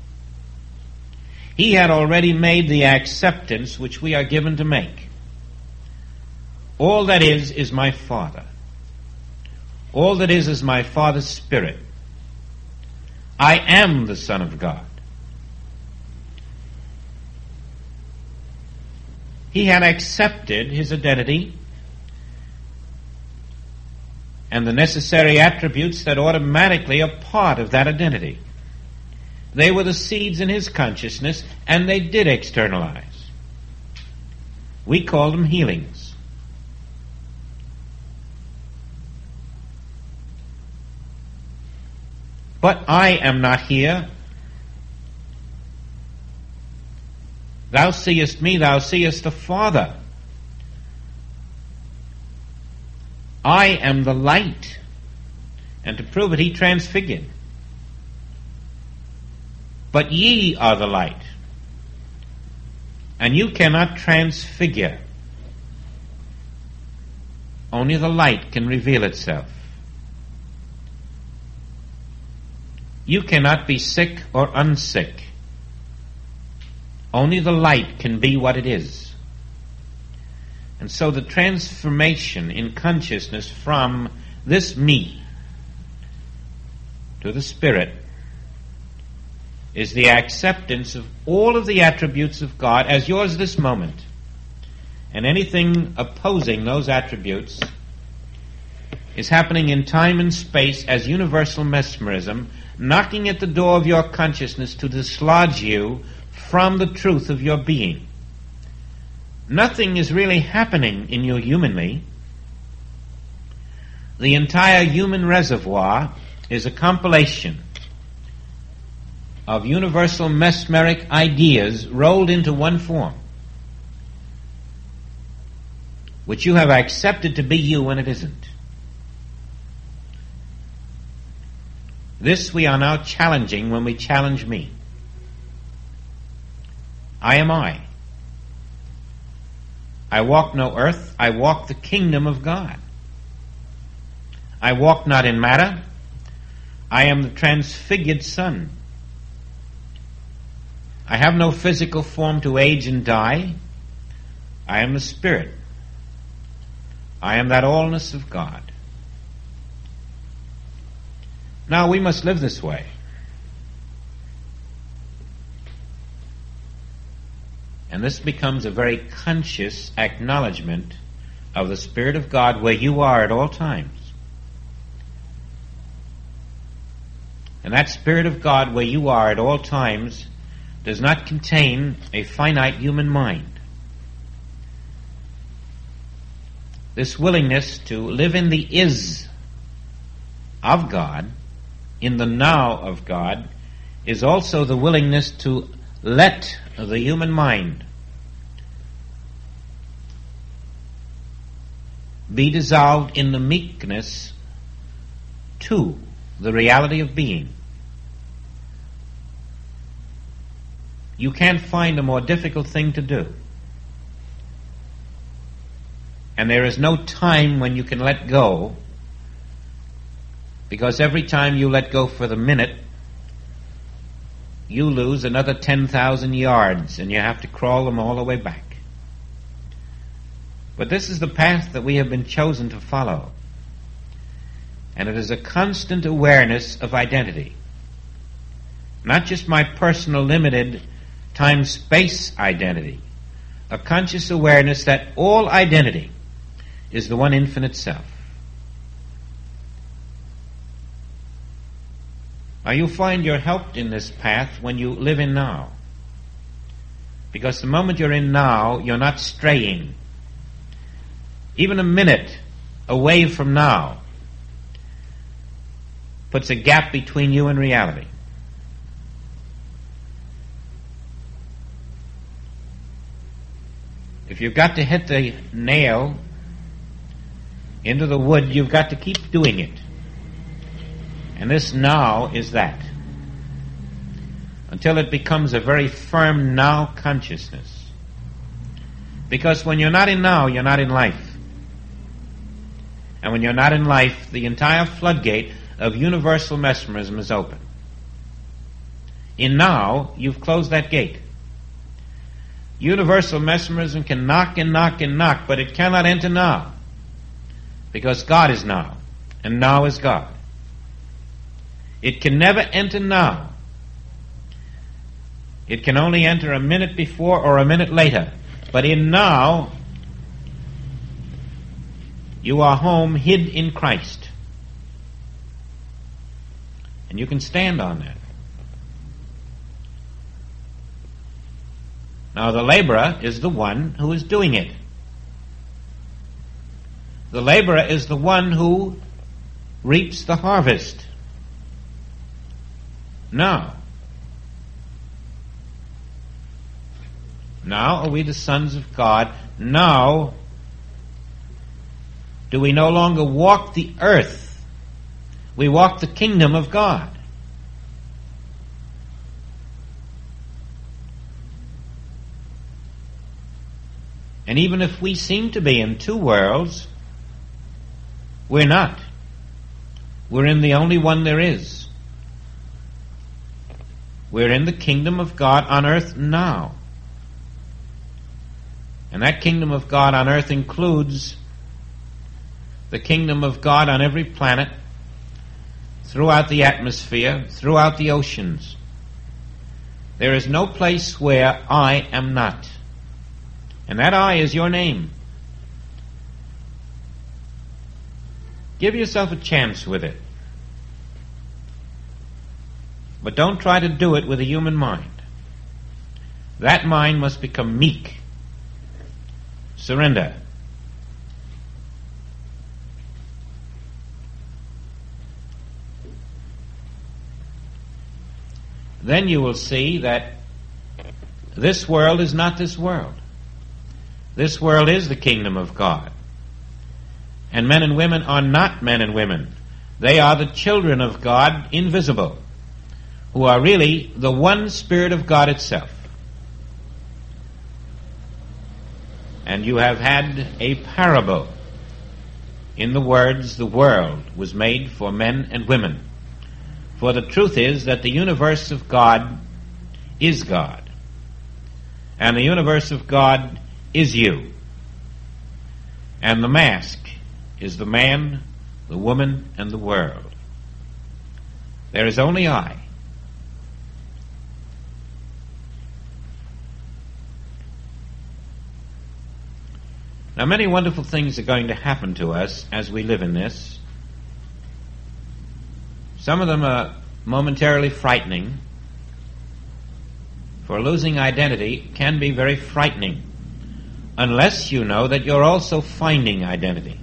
He had already made the acceptance which we are given to make. All that is my Father. All that is my Father's Spirit. I am the Son of God. He had accepted his identity and the necessary attributes that automatically are part of that identity. They were the seeds in his consciousness, and they did externalize. We call them healings. But I am not here. Thou seest me, thou seest the Father. I am the light. And to prove it, he transfigured. But ye are the light. And you cannot transfigure. Only the light can reveal itself. You cannot be sick or unsick. Only the light can be what it is. And so the transformation in consciousness from this me to the Spirit is the acceptance of all of the attributes of God as yours this moment. And anything opposing those attributes is happening in time and space as universal mesmerism, knocking at the door of your consciousness to dislodge you from the truth of your being. Nothing is really happening in you humanly. The entire human reservoir is a compilation of universal mesmeric ideas rolled into one form, which you have accepted to be you when it isn't. This we are now challenging when we challenge me. I am I. I walk no earth, I walk the kingdom of God. I walk not in matter, I am the transfigured Son. I have no physical form to age and die. I am the Spirit. I am that allness of God. Now we must live this way. And this becomes a very conscious acknowledgement of the Spirit of God where you are at all times. And that Spirit of God where you are at all times does not contain a finite human mind. This willingness to live in the is of God, in the now of God, is also the willingness to let the human mind be dissolved in the meekness to the reality of being. You can't find a more difficult thing to do. And there is no time when you can let go, because every time you let go for the minute, you lose another 10,000 yards, and you have to crawl them all the way back. But this is the path that we have been chosen to follow. And it is a constant awareness of identity. Not just my personal limited time-space identity. A conscious awareness that all identity is the one infinite self. Now you'll find you're helped in this path when you live in now. Because the moment you're in now, you're not straying. Even a minute away from now puts a gap between you and reality. If you've got to hit the nail into the wood, you've got to keep doing it. And this now is that. Until it becomes a very firm now consciousness. Because when you're not in now, you're not in life. And when you're not in life, the entire floodgate of universal mesmerism is open. In now, you've closed that gate. Universal mesmerism can knock and knock and knock, but it cannot enter now. Because God is now, and now is God. It can never enter now. It can only enter a minute before or a minute later. But in now, you are home hid in Christ. And you can stand on that. Now the laborer is the one who is doing it. The laborer is the one who reaps the harvest. Now are we the sons of God. Now do we no longer walk the earth. We walk the kingdom of God. And even if we seem to be in two worlds, we're not. We're in the only one there is. We're in the kingdom of God on earth now. And that kingdom of God on earth includes the kingdom of God on every planet, throughout the atmosphere, throughout the oceans. There is no place where I am not. And that I is your name. Give yourself a chance with it. But don't try to do it with a human mind. That mind must become meek. Surrender. Then you will see that this world is not this world. This world is the kingdom of God. And men and women are not men and women. They are the children of God, invisible, who are really the one Spirit of God itself. And you have had a parable in the words, the world was made for men and women. For the truth is that the universe of God is God. And the universe of God is you. And the mask is the man, the woman, and the world. There is only I. Now, many wonderful things are going to happen to us as we live in this. Some of them are momentarily frightening. For losing identity can be very frightening, unless you know that you're also finding identity.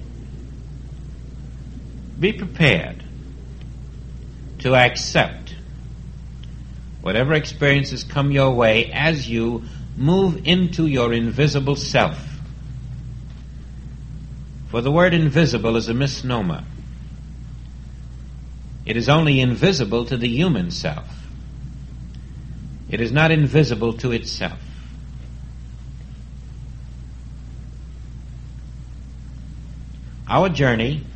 Be prepared to accept whatever experiences come your way as you move into your invisible self. For the word invisible is a misnomer. It is only invisible to the human self. It is not invisible to itself. Our journey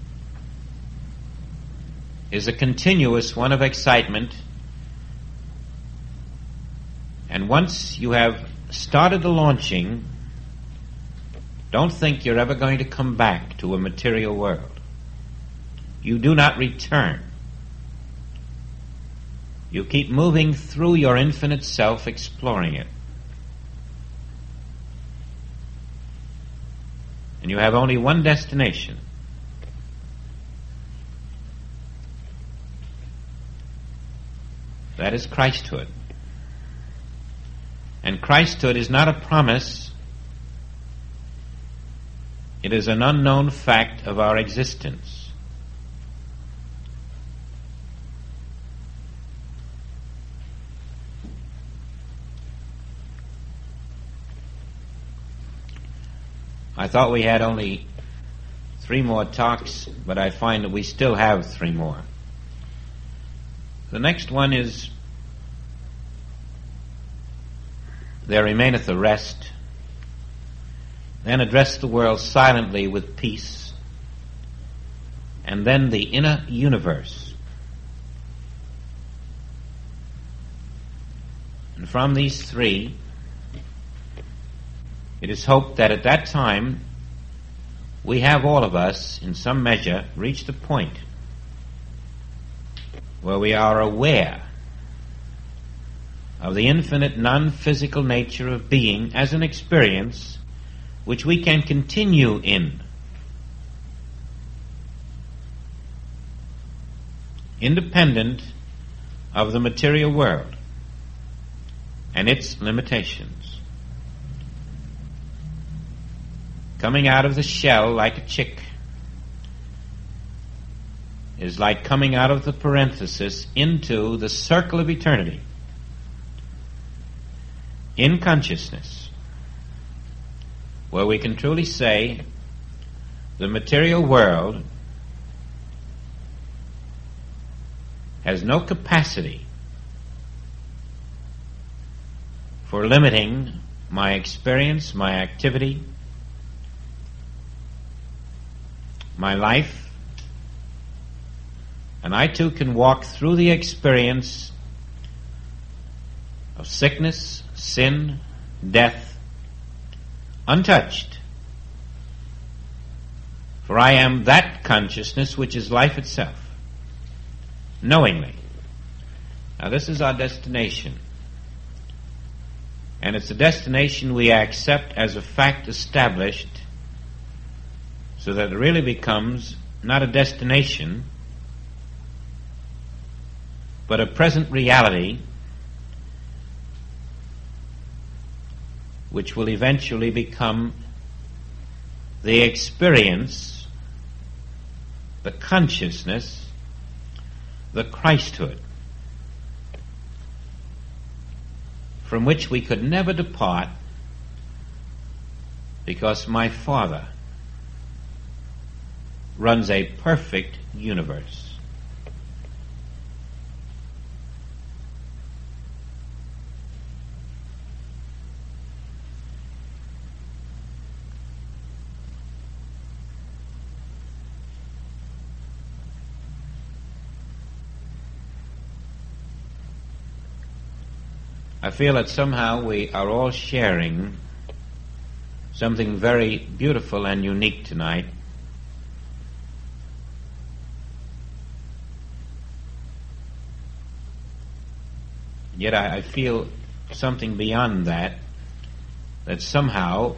is a continuous one of excitement, and once you have started the launching, don't think you're ever going to come back to a material world. You do not return. You keep moving through your infinite self, exploring it. And you have only one destination. That is Christhood. And Christhood is not a promise. It is an unknown fact of our existence. I thought we had only 3 more talks, but I find that we still have 3 more. The next one is, there remaineth a rest, then address the world silently with peace, and then the inner universe. And from these 3, it is hoped that at that time we have all of us, in some measure, reached the point where we are aware of the infinite non-physical nature of being as an experience which we can continue in, independent of the material world and its limitations. Coming out of the shell like a chick is like coming out of the parenthesis into the circle of eternity in consciousness, where we can truly say the material world has no capacity for limiting my experience, my activity, my life, and I too can walk through the experience of sickness, sin, death, untouched. For I am that consciousness which is life itself, knowingly. Now this is our destination. And it's a destination we accept as a fact established, so that it really becomes not a destination, but a present reality which will eventually become the experience, the consciousness, the Christhood, from which we could never depart, because my Father runs a perfect universe. I feel that somehow we are all sharing something very beautiful and unique tonight. Yet I feel something beyond that, that somehow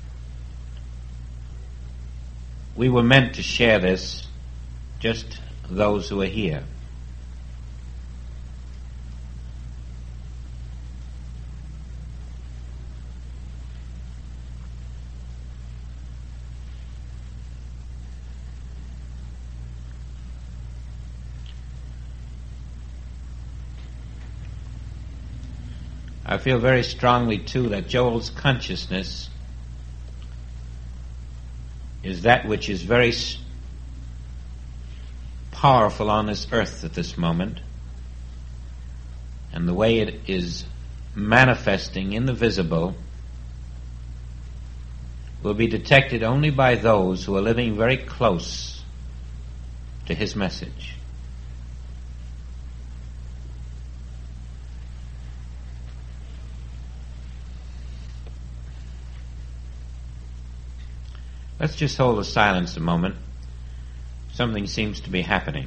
we were meant to share this, just those who are here. I feel very strongly, too, that Joel's consciousness is that which is very powerful on this earth at this moment, and the way it is manifesting in the visible will be detected only by those who are living very close to his message. Let's just hold the silence a moment. Something seems to be happening.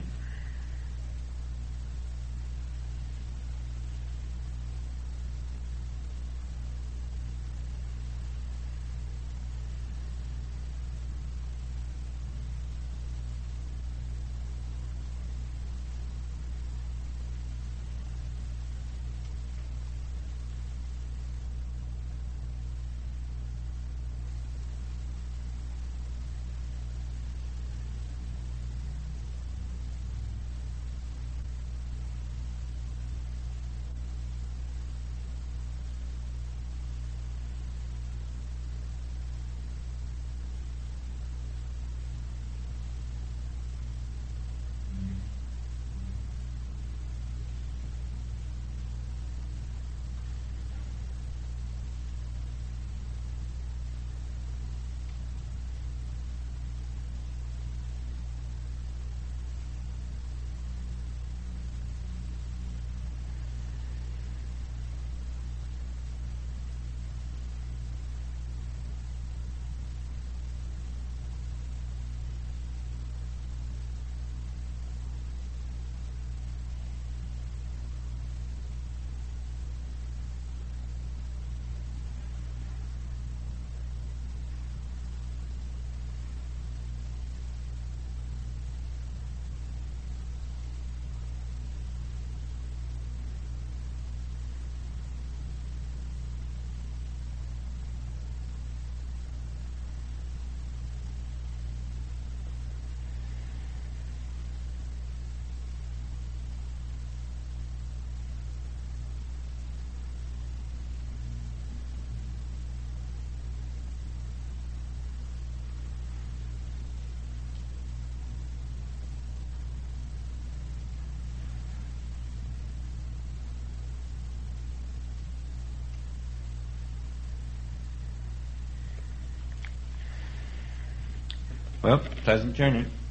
Well, pleasant journey.